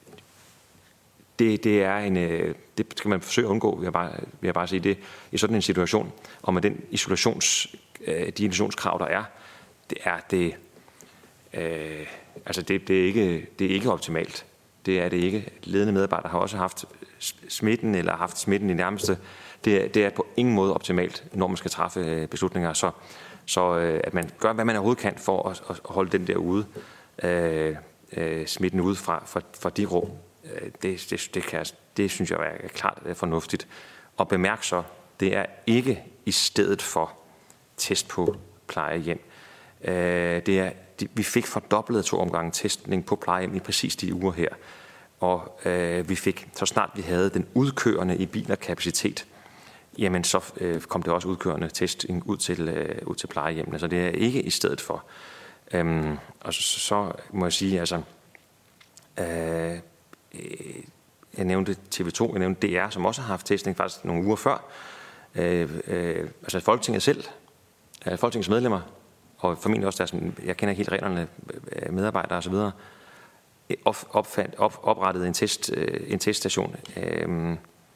det, det er en, øh, det skal man forsøge at undgå, vil jeg bare, vil jeg bare sige det, i sådan en situation, og med den isolations, øh, de isolationskrav, der er, det er det, øh, altså det, det, er ikke, det er ikke optimalt. Det er det ikke. Ledende medarbejdere har også haft smitten, eller haft smitten i nærmeste. Det er, det er på ingen måde optimalt, når man skal træffe beslutninger. Så, så at man gør, hvad man overhovedet kan for at, at holde den der ude, øh, øh, smitten ude fra, fra, fra de rum. Det, det, det, kan, det synes jeg er klart fornuftigt. Og bemærk så, det er ikke i stedet for test på plejehjem. Øh, det er, de, vi fik fordoblet to omgange testning på plejehjem i præcis de uger her. Og øh, vi fik, så snart vi havde den udkørende i bilerkapacitet, jamen så øh, kom det også udkørende testing ud til, øh, ud til plejehjemmene. Så det er ikke i stedet for. Øhm, og så, så må jeg sige, altså, øh, jeg nævnte T V to, jeg nævnte D R, som også har haft testning faktisk nogle uger før. Øh, øh, altså Folketinget selv, øh, Folketingets medlemmer, og formentlig også deres, jeg kender ikke helt reglerne, medarbejdere osv., opfandt, op, oprettede en, test, en teststation øh,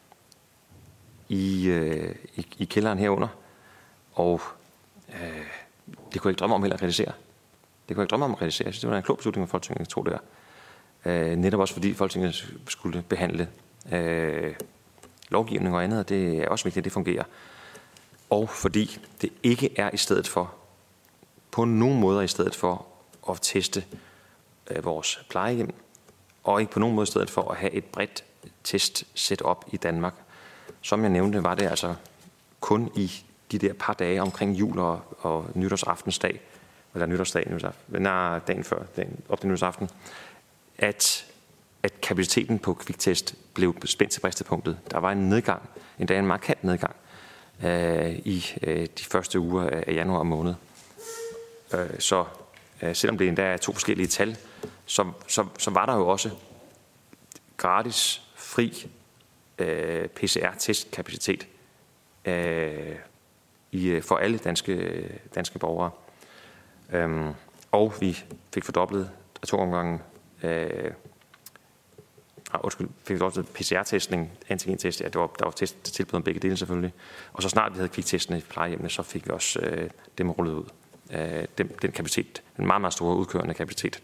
i, øh, i, i kælderen herunder, og øh, det kunne jeg ikke drømme om heller at kritisere. Det kunne jeg ikke drømme om at kritisere. Jeg synes, det var en klog beslutning, at Folketinget tog der. Øh, netop også fordi Folketinget skulle behandle øh, lovgivning og andet, og det er også vigtigt, at det fungerer. Og fordi det ikke er i stedet for, på nogen måder i stedet for at teste øh, vores plejehjem, og ikke på nogen måde i stedet for at have et bredt test-setup i Danmark. Som jeg nævnte, var det altså kun i de der par dage omkring jul og, og nytårsaftensdag, eller nytårsdag, nytårsaften, nej, dagen før, dagen op til nytårsaften, at, at kapaciteten på kviktest blev spændt til bristepunktet. Der var en nedgang, endda en markant nedgang, øh, i øh, de første uger af januar måned. Øh, så øh, selvom det endda er to forskellige tal, så, så, så var der jo også gratis, fri øh, P C R-testkapacitet øh, i, for alle danske, danske borgere. Øhm, og vi fik fordoblet to omgange øh, undskyld, fik fordoblet P C R-testning, antigentest, ja, det var, der var test tilbud om begge dele selvfølgelig. Og så snart vi havde kviktestene i plejehjemmene, så fik vi også øh, dem rullet ud. Øh, den, den kapacitet, en meget, meget stor udkørende kapacitet.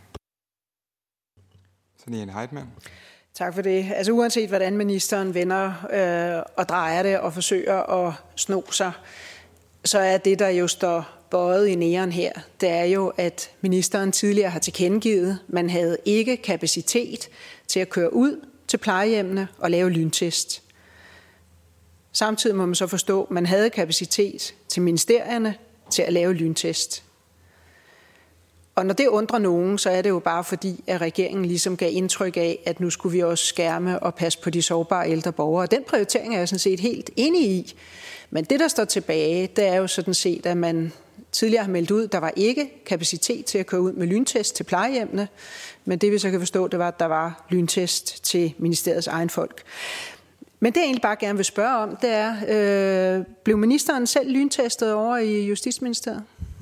Sanne Heitmann. Tak for det. Altså uanset hvordan ministeren vender øh, og drejer det og forsøger at sno sig, så er det, der jo står bøjet i næren her, det er jo, at ministeren tidligere har tilkendegivet, at man havde ikke kapacitet til at køre ud til plejehjemmene og lave lyntest. Samtidig må man så forstå, at man havde kapacitet til ministerierne til at lave lyntest. Og når det undrer nogen, så er det jo bare fordi, at regeringen ligesom gav indtryk af, at nu skulle vi også skærme og passe på de sårbare ældre borgere. Og den prioritering er jeg sådan set helt enig i. Men det, der står tilbage, det er jo sådan set, at man tidligere har meldt ud, at der var ikke kapacitet til at køre ud med lyntest til plejehjemmene. Men det vi så kan forstå, det var, at der var lyntest til ministeriets egen folk. Men det jeg egentlig bare gerne vil spørge om, det er, øh, blev ministeren selv lyntestet over i Justitsministeriet?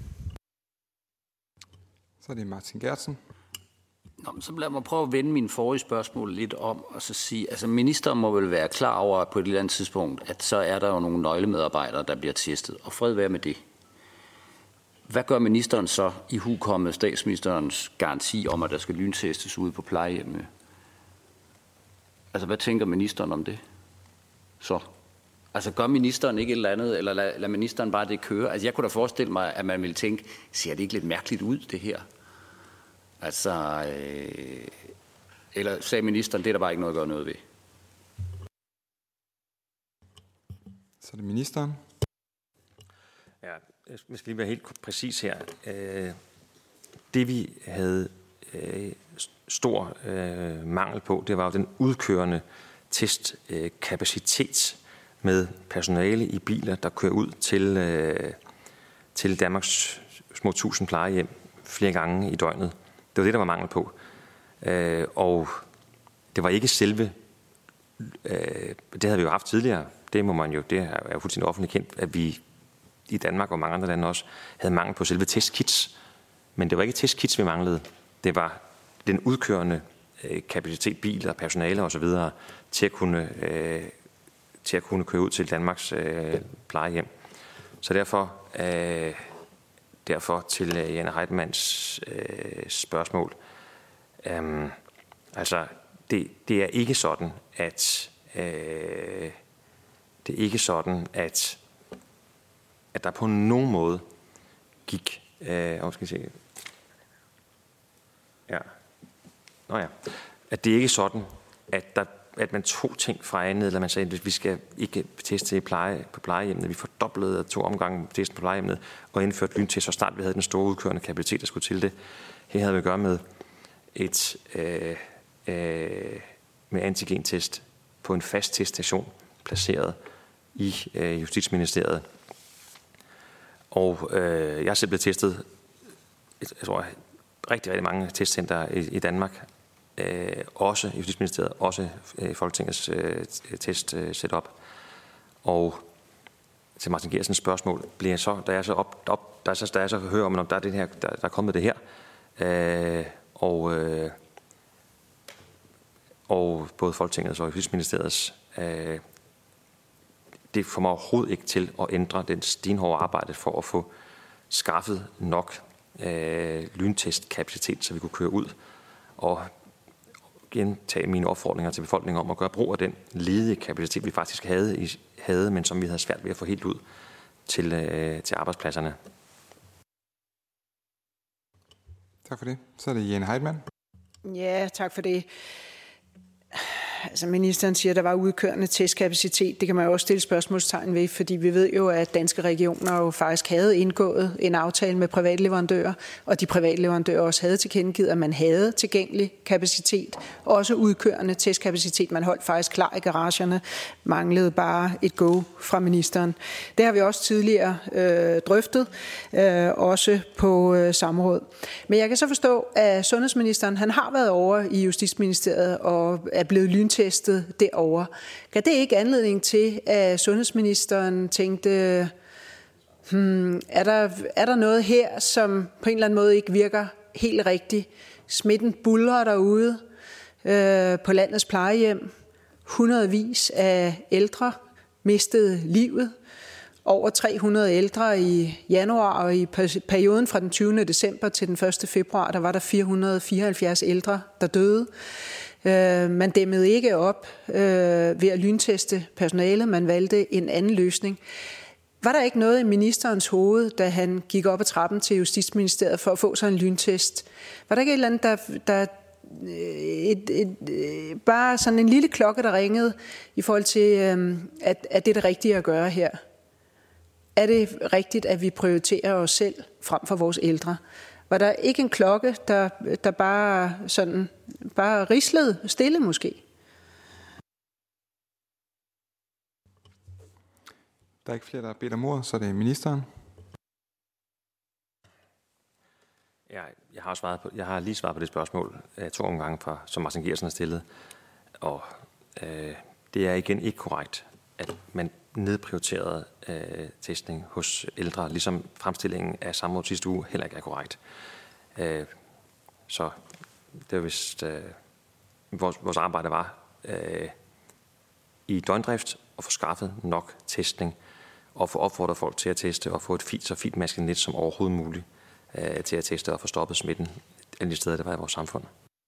Så er det Martin Geertsen. Nå, men så lad mig prøve at vende mine forrige spørgsmål lidt om, og så sige, altså ministeren må vel være klar over på et eller andet tidspunkt, at så er der jo nogle nøglemedarbejdere, der bliver testet, og fred være med det. Hvad gør ministeren så i hukommet statsministerens garanti om, at der skal lyntestes ude på plejehjemmene? Altså, hvad tænker ministeren om det? Så, altså gør ministeren ikke et eller andet, eller lader lad ministeren bare det køre? Altså, jeg kunne da forestille mig, at man ville tænke, ser det ikke lidt mærkeligt ud, det her? Altså, øh, eller sagde ministeren, det er der bare ikke noget at gøre noget ved? Så er det ministeren. Ja, jeg skal lige være helt præcis her. Det vi havde stor mangel på, det var jo den udkørende testkapacitet med personale i biler, der kører ud til, til Danmarks små tusind plejehjem flere gange i døgnet. Det var det, der var mangel på. Og det var ikke selve, det havde vi jo haft tidligere, det må man jo, det er jo fuldstændig offentligt kendt, at vi i Danmark og mange andre lande også havde mangel på selve testkits, Men det var ikke testkits, vi manglede. Det var den udkørende øh, kapacitet, biler, personale osv. til at kunne øh, til at kunne køre ud til Danmarks øh, plejehjem. Så derfor, øh, derfor til øh, Jane Heitmanns øh, spørgsmål. Um, altså, det, det er ikke sådan, at øh, det er ikke sådan, at at der på nogen måde gik. Øh, skal vi se. Ja. Nå ja. At det er ikke sådan, at der at man tog ting fra andet, eller man sagde, at vi skal ikke teste i pleje, på plejehjemmene. Vi fordoblede to omgange testen på plejehjemmene og indførte lyntest, så snart vi havde den store udkørende kapacitet, der skulle til det. Her havde vi at gøre med et øh, øh, med antigentest på en fast teststation placeret i øh, Justitsministeriet. Og øh, jeg er selv blevet testet, jeg tror, rigtig, rigtig mange testcenter i, i Danmark. Øh, også i Justitsministeriet, også øh, Folketingets øh, test-setup. Og til Martin Geertsens spørgsmål, bliver jeg så, da jeg så, op, op, da jeg så, da jeg så hører om, om der er, det her, der, der er kommet det her, øh, og, øh, og både Folketingets og Justitsministeriets, øh, det får mig overhovedet ikke til at ændre den stenhårde arbejde for at få skaffet nok øh, lyntestkapacitet, så vi kunne køre ud og gentage mine opfordringer til befolkningen om at gøre brug af den ledige kapacitet, vi faktisk havde, i, havde men som vi havde svært ved at få helt ud til, øh, til arbejdspladserne. Tak for det. Så er det Jane Heitmann. Ja, tak for det. Altså ministeren siger, at der var udkørende testkapacitet. Det kan man jo også stille spørgsmålstegn ved, fordi vi ved jo, at danske regioner jo faktisk havde indgået en aftale med private leverandører, og de private leverandører også havde tilkendegivet, at man havde tilgængelig kapacitet, også udkørende testkapacitet. Man holdt faktisk klar i garagerne, manglede bare et go fra ministeren. Det har vi også tidligere øh, drøftet, øh, også på øh, samråd. Men jeg kan så forstå, at sundhedsministeren han har været over i Justitsministeriet og er blevet lyntestet derovre. Kan det ikke anledning til, at sundhedsministeren tænkte, hmm, er, der, er der noget her, som på en eller anden måde ikke virker helt rigtigt? Smitten buldrer derude øh, på landets plejehjem. Hundredvis af ældre mistede livet. Over tre hundrede ældre i januar, og i perioden fra den tyvende december til den første februar, der var der fire hundrede fireoghalvfjerds ældre, der døde. Man dæmmede ikke op øh, ved at lynteste personalet, man valgte en anden løsning. Var der ikke noget i ministerens hoved, da han gik op ad trappen til Justitsministeriet for at få sig en lyntest? Var der ikke et eller andet, der, der et, et, et, bare sådan en lille klokke, der ringede i forhold til, øh, at, at det er det rigtige at gøre her? Er det rigtigt, at vi prioriterer os selv frem for vores ældre? Var der ikke en klokke, der, der bare sådan bare rislede stille måske? Der er ikke flere, der har bedt om ordet, så er det ministeren. Ja, jeg har svaret på, jeg har lige svaret på det spørgsmål uh, to omgange, fra, som Martin Geertsen har stillet. Og uh, det er igen ikke korrekt, at man nedprioriterede uh, testning hos ældre, ligesom fremstillingen af samråd sidste uge heller ikke er korrekt. Uh, så det var vist, uh, vores, vores arbejde var uh, i døgndrift at få skaffet nok testning og få opfordret folk til at teste og få et fint, så fint maskenet som overhovedet muligt uh, til at teste og få stoppet smitten alle de steder, der var i vores samfund.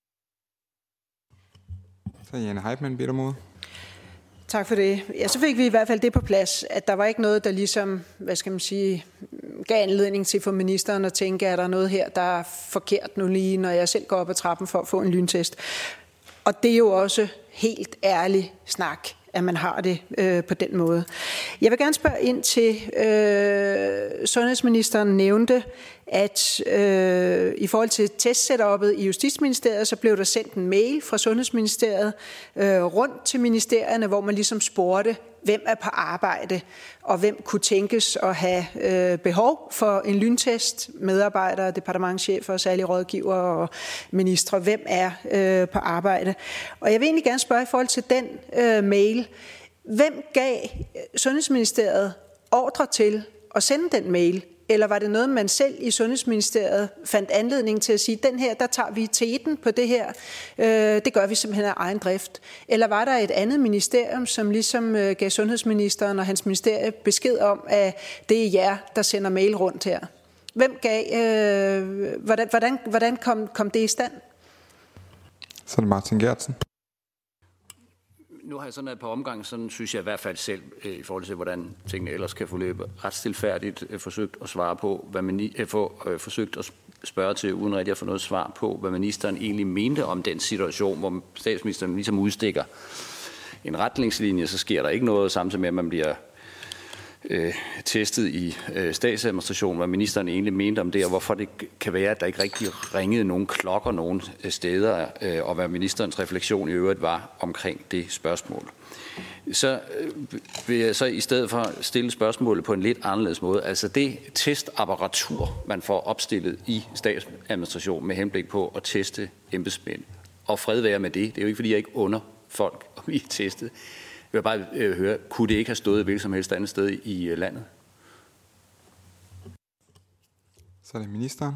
Så Jane Heitmann bedt om ordet. Tak for det. Ja, så fik vi i hvert fald det på plads, at der var ikke noget, der ligesom, hvad skal man sige, gav anledning til for ministeren at tænke, at der er noget her, der er forkert nu lige, når jeg selv går op ad trappen for at få en lyntest. Og det er jo også helt ærlig snak, at man har det øh, på den måde. Jeg vil gerne spørge ind til, øh, sundhedsministeren nævnte, at øh, i forhold til testsetup'et i Justitsministeriet, så blev der sendt en mail fra Sundhedsministeriet øh, rundt til ministerierne, hvor man ligesom spurgte, hvem er på arbejde, og hvem kunne tænkes at have øh, behov for en lyntest, medarbejdere, departementschefer, særlige rådgivere og ministre, hvem er øh, på arbejde. Og jeg vil egentlig gerne spørge i forhold til den øh, mail, hvem gav Sundhedsministeriet ordre til at sende den mail Eller var det noget, man selv i Sundhedsministeriet fandt anledning til at sige, den her, der tager vi teten på det her, øh, det gør vi simpelthen af egen drift? Eller var der et andet ministerium, som ligesom øh, gav sundhedsministeren og hans ministerie besked om, at det er jer, der sender mail rundt her? Hvem gav, øh, hvordan, hvordan, hvordan kom, kom det i stand? Så er det Martin Geertsen. Nu har jeg sådan et par omgange, sådan synes jeg i hvert fald selv, i forhold til, hvordan tingene ellers kan forløbe, ret stilfærdigt forsøgt at svare på, hvad man få, forsøgt at spørge til, uden rigtig at få noget svar på, hvad ministeren egentlig mente om den situation, hvor statsministeren ligesom udstikker en retningslinje, så sker der ikke noget, samtidig med, at man bliver øh, testet i øh, statsadministrationen, hvad ministeren egentlig mente om det, og hvorfor det kan være, at der ikke rigtig ringede nogen klokker nogen steder, øh, og hvad ministerens refleksion i øvrigt var omkring det spørgsmål. Så øh, vil jeg så i stedet for stille spørgsmålet på en lidt anderledes måde. Altså det testapparatur, man får opstillet i statsadministrationen med henblik på at teste embedsmænd, og fred være med det. Det er jo ikke, fordi jeg ikke under folk at blive testet. Jeg vil bare øh, høre, kunne det ikke have stået et hvilket som helst andet sted i øh, landet? Så er det ministeren.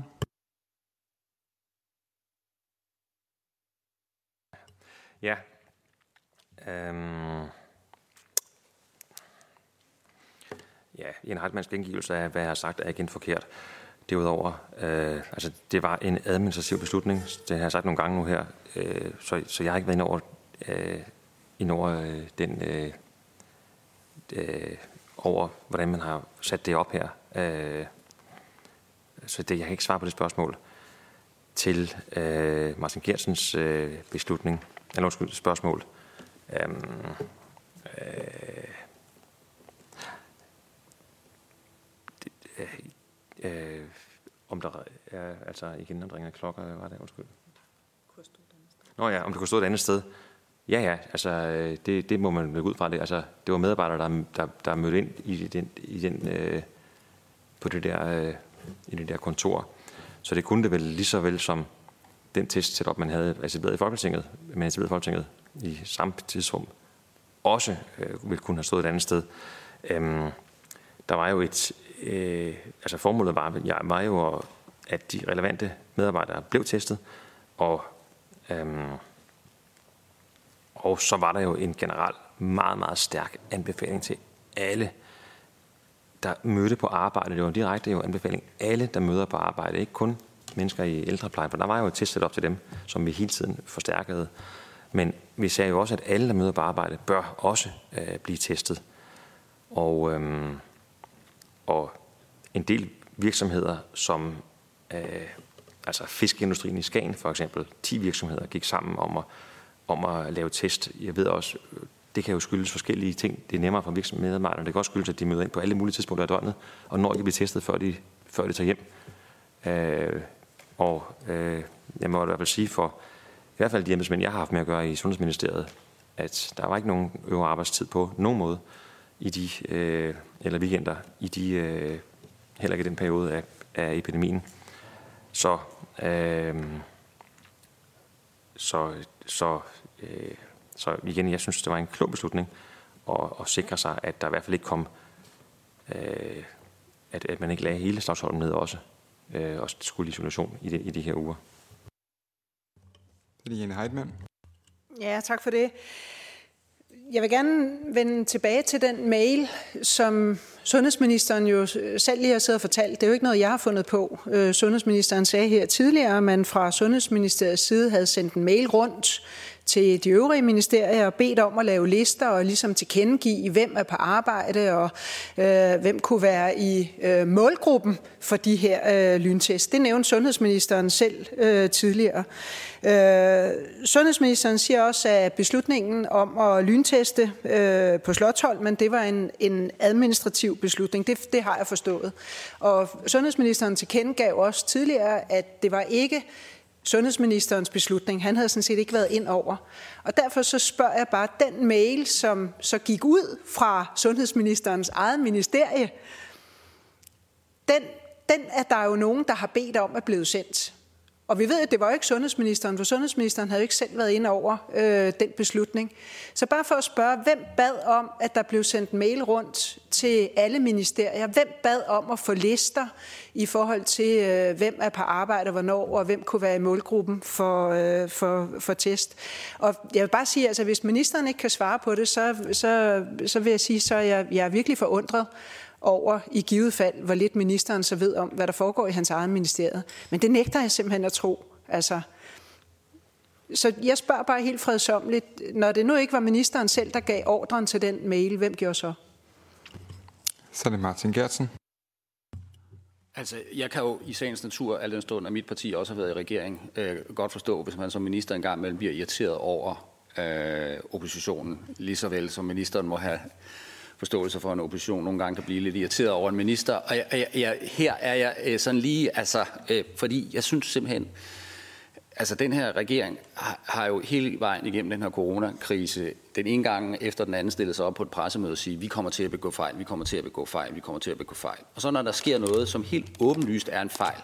Ja. Øhm. Ja, Jane Heitmanns gengivelse af, hvad jeg har sagt, er igen forkert. Derudover, øh, altså det var en administrativ beslutning, det har jeg sagt nogle gange nu her, øh, så, så jeg har ikke været inde over, øh, inde over øh, den, øh, øh, over hvordan man har sat det op her. Øh, så det, jeg kan ikke svare på det spørgsmål. Til øh, Martin Geertsens øh, beslutning, eller undskyld, spørgsmål. Øh, øh, Øh, om der er, altså igen, om der ringer klokker, var det, undskyld. Nå ja, om det kunne stå et andet sted. Ja, ja, altså det, det må man lægge ud fra det. Altså, det var medarbejdere, der, der, der mødte ind i den, i den, øh, på det der, øh, i det der kontor. Så det kunne det vel lige så vel som den test setup, man havde etableret i Folketinget, man etableret i Folketinget i samme tidsrum, også øh, ville kunne have stået et andet sted. Øhm, der var jo et Øh, altså formålet var, jeg var jo, at de relevante medarbejdere blev testet, og, øhm, og så var der jo en generelt meget, meget stærk anbefaling til alle, der mødte på arbejde. Det var direkte jo anbefaling alle, der møder på arbejde, ikke kun mennesker i ældreplejen, for der var jo et testet op til dem, som vi hele tiden forstærkede. Men vi sagde jo også, at alle, der møder på arbejde, bør også øh, blive testet. Og øhm, Og en del virksomheder, som øh, altså fiskeindustrien i Skagen for eksempel, ti virksomheder gik sammen om at, om at lave test. Jeg ved også, det kan jo skyldes forskellige ting. Det er nemmere for virksomhedsmedarbejderne. Det kan også skyldes, at de møder ind på alle mulige tidspunkter af døgnet, og når de bliver testet, før de, før de tager hjem. Øh, og øh, jeg må i hvert fald sige for i hvert fald de embedsmænd, jeg har haft med at gøre i Sundhedsministeriet, at der var ikke nogen øvre arbejdstid på nogen måde i de, øh, eller weekender, i de, øh, heller ikke i den periode af, af epidemien. Så, øh, så, så, øh, så igen, jeg synes, det var en klog beslutning at, at sikre sig, at der i hvert fald ikke kom, øh, at, at man ikke lagde hele Slotsholmen ned også, øh, og skulle i isolation i de, i de her uger. Det er Jane Heitmann. Ja, tak for det. Jeg vil gerne vende tilbage til den mail, som sundhedsministeren jo selv lige har siddet og fortalt. Det er jo ikke noget, jeg har fundet på. Sundhedsministeren sagde her tidligere, at man fra Sundhedsministeriets side havde sendt en mail rundt til de øvrige ministerier og bedt om at lave lister og ligesom tilkendegive, hvem er på arbejde og øh, hvem kunne være i øh, målgruppen for de her øh, lyntest. Det nævnte sundhedsministeren selv øh, tidligere. Øh, sundhedsministeren siger også, at beslutningen om at lynteste øh, på Slotsholmen, det var en, en administrativ beslutning. Det, det har jeg forstået. Og sundhedsministeren tilkendegav også tidligere, at det var ikke sundhedsministerens beslutning. Han havde sådan set ikke været ind over. Og derfor så spørger jeg bare, den mail, som så gik ud fra sundhedsministerens eget ministerie, den, den er der jo nogen, der har bedt om at blive sendt. Og vi ved, at det var jo ikke sundhedsministeren, for sundhedsministeren havde jo ikke selv været inde over øh, den beslutning. Så bare for at spørge, hvem bad om, at der blev sendt mail rundt til alle ministerier? Hvem bad om at få lister i forhold til, øh, hvem er på arbejde og hvornår, og hvem kunne være i målgruppen for, øh, for, for test? Og jeg vil bare sige, altså hvis ministeren ikke kan svare på det, så, så, så vil jeg sige, så er jeg, jeg er virkelig forundret over i givet fald, hvor lidt ministeren så ved om, hvad der foregår i hans eget ministerium. Men det nægter jeg simpelthen at tro. Altså, så jeg spørger bare helt fredsomligt, når det nu ikke var ministeren selv, der gav ordren til den mail, hvem gjorde så? Så er det Martin Geertsen. Altså, jeg kan jo i sagens natur, al den stund, at mit parti også har været i regering, øh, godt forstå, hvis man som minister engang mellem bliver irriteret over øh, oppositionen, lige så vel som ministeren må have forståelse for en opposition nogle gange kan blive lidt irriteret over en minister. Og jeg, jeg, jeg, her er jeg øh, sådan lige, altså, øh, fordi jeg synes simpelthen, altså den her regering har, har jo hele vejen igennem den her coronakrise, den ene gang efter den anden stillet sig op på et pressemøde og sige, vi kommer til at begå fejl, vi kommer til at begå fejl, vi kommer til at begå fejl. Og så når der sker noget, som helt åbenlyst er en fejl,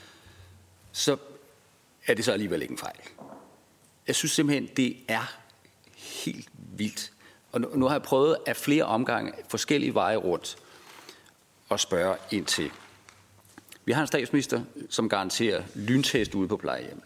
så er det så alligevel ikke en fejl. Jeg synes simpelthen, det er helt vildt. Og nu, nu har jeg prøvet af flere omgange forskellige veje rundt at spørge ind til. Vi har en statsminister, som garanterer lyntest ude på plejehjemmene.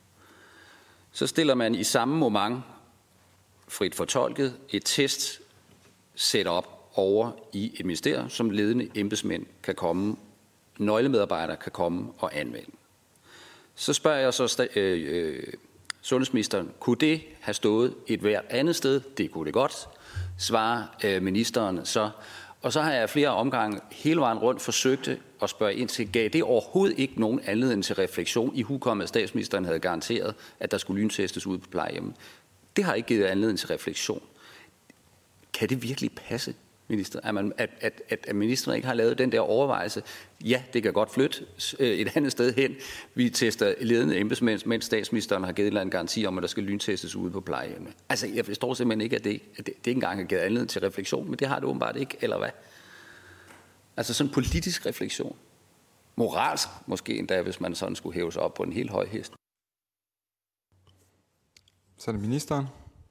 Så stiller man i samme moment frit fortolket et test setup over i et ministerium, som ledende embedsmænd kan komme, nøglemedarbejdere kan komme og anvende. Så spørger jeg så øh, øh, sundhedsministeren, kunne det have stået et hvert andet sted? Det kunne det godt, svarer øh, ministeren så. Og så har jeg flere omgange hele vejen rundt forsøgt at spørge ind til, gav det overhovedet ikke nogen anledning til refleksion i hukommet, at statsministeren havde garanteret, at der skulle lyntestes ude på plejehjemmet. Det har ikke givet anledning til refleksion. Kan det virkelig passe, minister, at, man, at, at, at ministeren ikke har lavet den der overvejelse? Ja, det kan godt flytte et andet sted hen. Vi tester ledende embedsmænd, mens statsministeren har givet en eller anden garanti om, at der skal lyntestes ude på plejehjemmet. Altså, jeg forstår simpelthen ikke, at det, at det, det ikke engang har givet anledning til refleksion, men det har det åbenbart ikke, eller hvad? Altså sådan en politisk refleksion. Moralsk måske endda, hvis man sådan skulle hæve sig op på en helt høj hest. Så er det ministeren.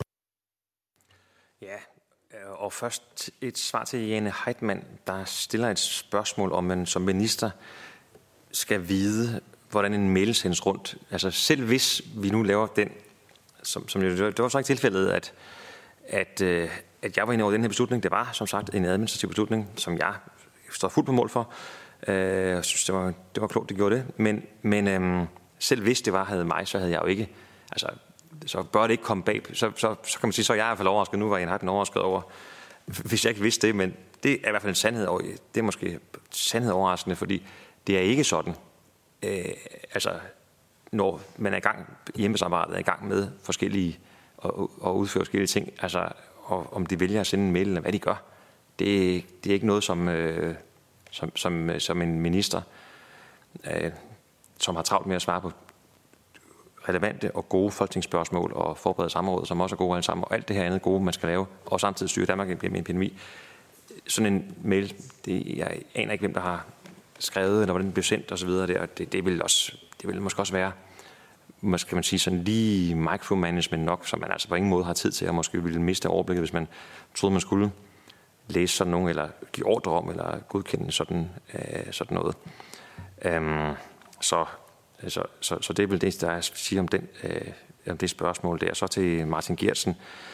Ja, og først et svar til Jane Heitmann, der stiller et spørgsmål, om man som minister skal vide, hvordan en mail sendes rundt. Altså selv hvis vi nu laver den, som, som det var så ikke tilfældet, at, at, at jeg var inde over den her beslutning. Det var som sagt en administrativ beslutning, som jeg står fuldt på mål for. Jeg synes, det var, det var klogt, det gjorde det. Men, men øhm, selv hvis det var havde mig, så havde jeg jo ikke... Altså, så bør det ikke komme bag. Så, så, så kan man sige, så er jeg i hvert fald overrasket. Nu var jeg en overrasket over, hvis jeg ikke vidste det, men det er i hvert fald en sandhed over, det er måske sandhed overraskende, fordi det er ikke sådan. Øh, altså, når man er i gang, hjemmesapparatet er i gang med forskellige, og, og udføre forskellige ting, altså, og om de vælger at sende en mail, eller hvad de gør, det, det er ikke noget, som, øh, som, som, som en minister, øh, som har travlt med at svare på relevante og gode folketingsspørgsmål og forberede samråd, som også er gode alle sammen, og alt det her andet gode, man skal lave, og samtidig styre Danmark gennem en epidemi. Sådan en mail, det, jeg aner ikke, hvem der har skrevet, eller hvordan den blev sendt osv. Det, det, vil også, det vil måske også være, måske kan man sige, sådan lige micromanagement nok, som man altså på ingen måde har tid til, og måske ville miste overblikket, hvis man troede, man skulle læse sådan nogen, eller give ordre om, eller godkende sådan, øh, sådan noget. Øhm, så Så, så, så det er vel det, der er at sige om, den, øh, om det spørgsmål der. Så til Martin Geertsen,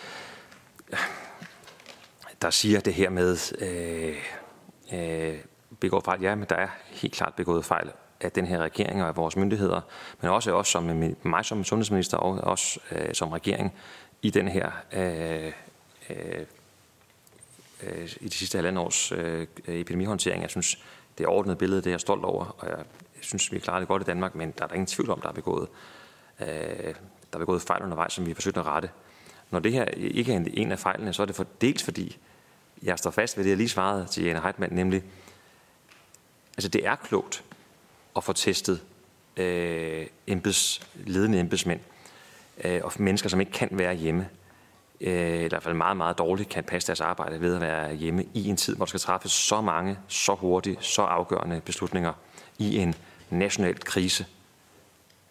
der siger det her med øh, øh, begået fejl. Ja, men der er helt klart begået fejl af den her regering og af vores myndigheder, men også os som, mig som sundhedsminister og også øh, som regering i den her øh, øh, øh, i de sidste halvandet års øh, epidemihåndtering. Jeg synes, det overordnede billede, det er jeg stolt over, og jeg Jeg synes, vi klarer det godt i Danmark, men der er der ingen tvivl om, der er begået, øh, der er begået fejl undervejs, som vi har forsøgt at rette. Når det her ikke er en af fejlene, så er det for, dels fordi, jeg står fast ved det, jeg lige svarede til Jane Heitmann, nemlig, altså det er klogt at få testet øh, embeds, ledende embedsmænd øh, og mennesker, som ikke kan være hjemme, øh, i hvert fald meget, meget dårligt kan passe deres arbejde ved at være hjemme i en tid, hvor der skal træffes så mange, så hurtige, så afgørende beslutninger i en national krise.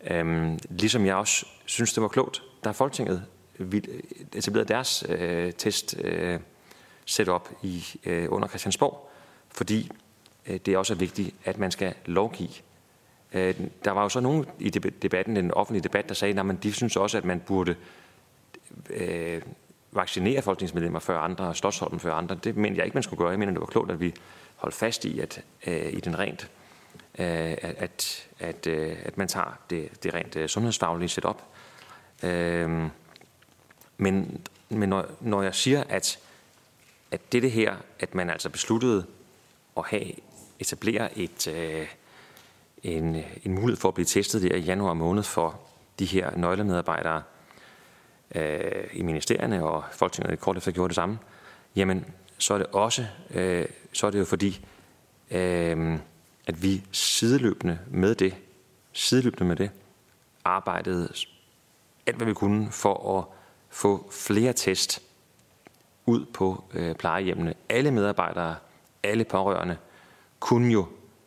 Øhm, ligesom jeg også synes, det var klogt, da Folketinget etablerede deres øh, test øh, setup i, øh, under Christiansborg, fordi øh, det også er vigtigt, at man skal lovgive. Øh, der var jo så nogen i debatten, den offentlige debat, der sagde, at de synes også, at man burde øh, vaccinere folketingsmedlemmer før andre, og Slotsholmen før andre. Det mener jeg ikke, man skulle gøre. Jeg mener, det var klogt, at vi holdt fast i, at øh, i den rent, øh, at, at, øh, at man tager det, det rent øh, sundhedsfaglige setup. Øh, men men når, når jeg siger, at, at det, det her, at man altså besluttede at have, etablere et, øh, en, en mulighed for at blive testet der i januar måned for de her nøglemedarbejdere øh, i ministerierne, og Folketinget kort efter gjorde det samme, jamen så er det også, øh, så er det jo fordi, øh, at vi sideløbende med det, sideløbende med det, arbejdede alt, hvad vi kunne for at få flere test ud på øh, plejehjemmene. Alle medarbejdere, alle pårørende, kunne jo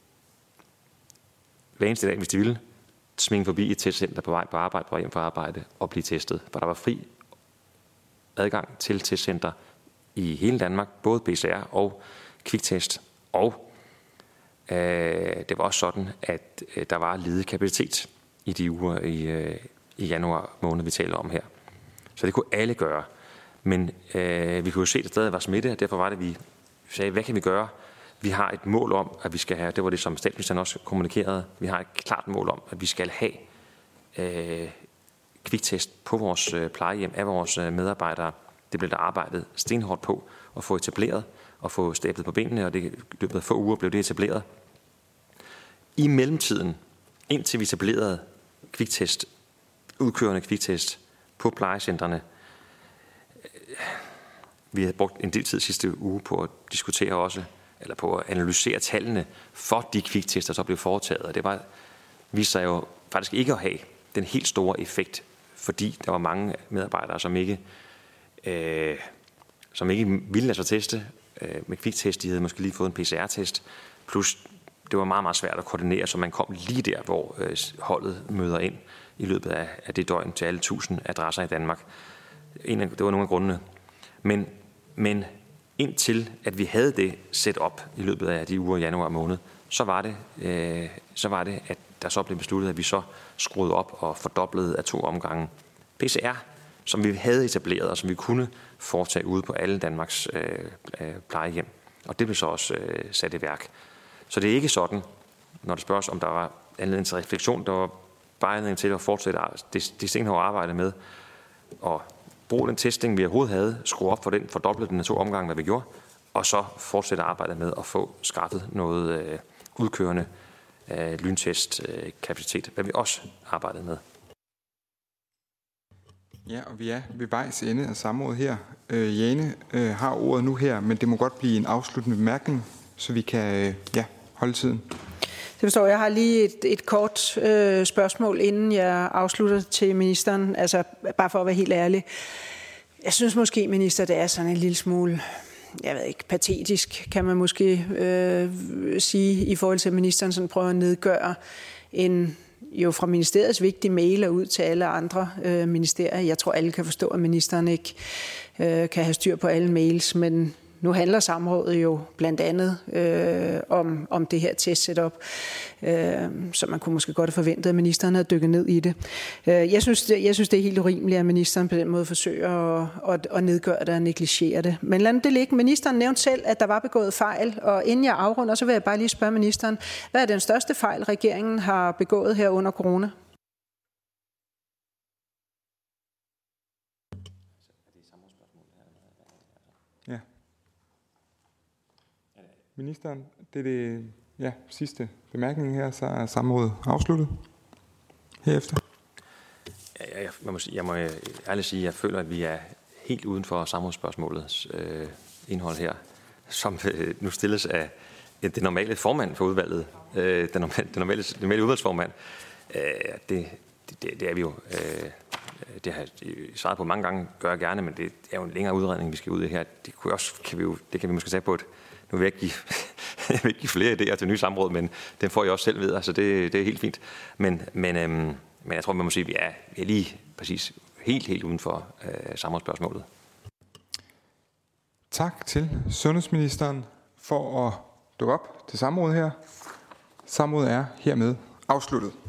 hver eneste dag, hvis de ville, svinge forbi et testcenter på vej på arbejde, på hjem fra arbejde og blive testet. For der var fri adgang til testcenter i hele Danmark, både P C R og kviktest. Og øh, det var også sådan, at øh, der var ledig kapacitet i de uger i, øh, i januar måned, vi taler om her. Så det kunne alle gøre. Men øh, vi kunne jo se, at der stadig var smitte, og derfor var det, vi sagde, hvad kan vi gøre? Vi har et mål om, at vi skal have, det var det, som statsministeren også kommunikerede, vi har et klart mål om, at vi skal have øh, kviktest på vores øh, plejehjem af vores øh, medarbejdere. Det blev der arbejdet stenhårdt på at få etableret og få stablet på benene, og det, i løbet af få uger blev det etableret. I mellemtiden, indtil vi etablerede kviktest, udkørende kviktest på plejecentrene, vi havde brugt en del tid sidste uge på at diskutere også, eller på at analysere tallene for de kviktester, der blev foretaget. Og det var, viste sig jo faktisk ikke at have den helt store effekt, fordi der var mange medarbejdere, som ikke, øh, som ikke ville lade sig teste øh, med kviktest. De havde måske lige fået en P C R-test, plus det var meget, meget svært at koordinere, så man kom lige der, hvor øh, holdet møder ind i løbet af, af det døgn til alle tusind adresser i Danmark. En af, det var nogle af grundene. Men, men indtil at vi havde det set op i løbet af de uger i januar måned, så var det, øh, så var det, at der så blev besluttet, at vi så skruede op og fordoblede af to omgange P C R, som vi havde etableret, og som vi kunne foretage ude på alle Danmarks øh, øh, plejehjem. Og det blev så også øh, sat i værk. Så det er ikke sådan, når det spørges, om der var anledning til refleksion, der var bare anledning til at fortsætte det, det stenhårde arbejde med at bruge den testing, vi overhovedet havde, skrue op for den, fordoble den af to omgange, hvad vi gjorde, og så fortsætte arbejdet med at få skaffet noget øh, udkørende øh, lyntestkapacitet, øh, hvad vi også arbejdede med. Ja, og vi er ved vejs ende af samrådet her. Øh, Jane øh, har ordet nu her, men det må godt blive en afsluttende bemærkning, så vi kan øh, ja, holde tiden. Det forstår jeg. Jeg har lige et, et kort øh, spørgsmål, inden jeg afslutter til ministeren. Altså, bare for at være helt ærlig. Jeg synes måske, minister, det er sådan en lille smule, jeg ved ikke, patetisk, kan man måske øh, sige, i forhold til, at ministeren sådan prøver at nedgøre en jo fra ministeriets vigtige mailer ud til alle andre øh, ministerier. Jeg tror, alle kan forstå, at ministeren ikke øh, kan have styr på alle mails, men nu handler samrådet jo blandt andet øh, om, om det her testsetup, øh, så man kunne måske godt have forventet, at ministeren havde dykket ned i det. Øh, jeg, synes, jeg synes, det er helt urimeligt, at ministeren på den måde forsøger at, at, at nedgøre det og negligere det. Men lad det ligge. Ministeren nævnte selv, at der var begået fejl, og inden jeg afrunder, så vil jeg bare lige spørge ministeren, hvad er den største fejl, regeringen har begået her under corona? Ja. Ministeren, det er det ja, sidste bemærkning her, så er samrådet afsluttet herefter. Ja, jeg, jeg, må, jeg må ærligt sige, at jeg føler, at vi er helt uden for samrådsspørgsmålets øh, indhold her, som øh, nu stilles af øh, den normale formand for udvalget, øh, den, normale, den normale, den normale udvalgsformand. Øh, det, det, det er vi jo. Øh, det har jeg svaret på mange gange, gør jeg gerne, men det er jo en længere udredning, vi skal ud i her. Det, kunne også, kan vi jo, det kan vi måske sige på et. Nu vil jeg ikke give, jeg vil ikke give flere idéer til nye samråd, men den får jeg også selv videre, så det, det er helt fint. Men, men, øhm, Men jeg tror, man må sige, at vi er, vi er lige præcis helt, helt uden for øh, samrådsspørgsmålet. Tak til sundhedsministeren for at dukke op til samrådet her. Samrådet er hermed afsluttet.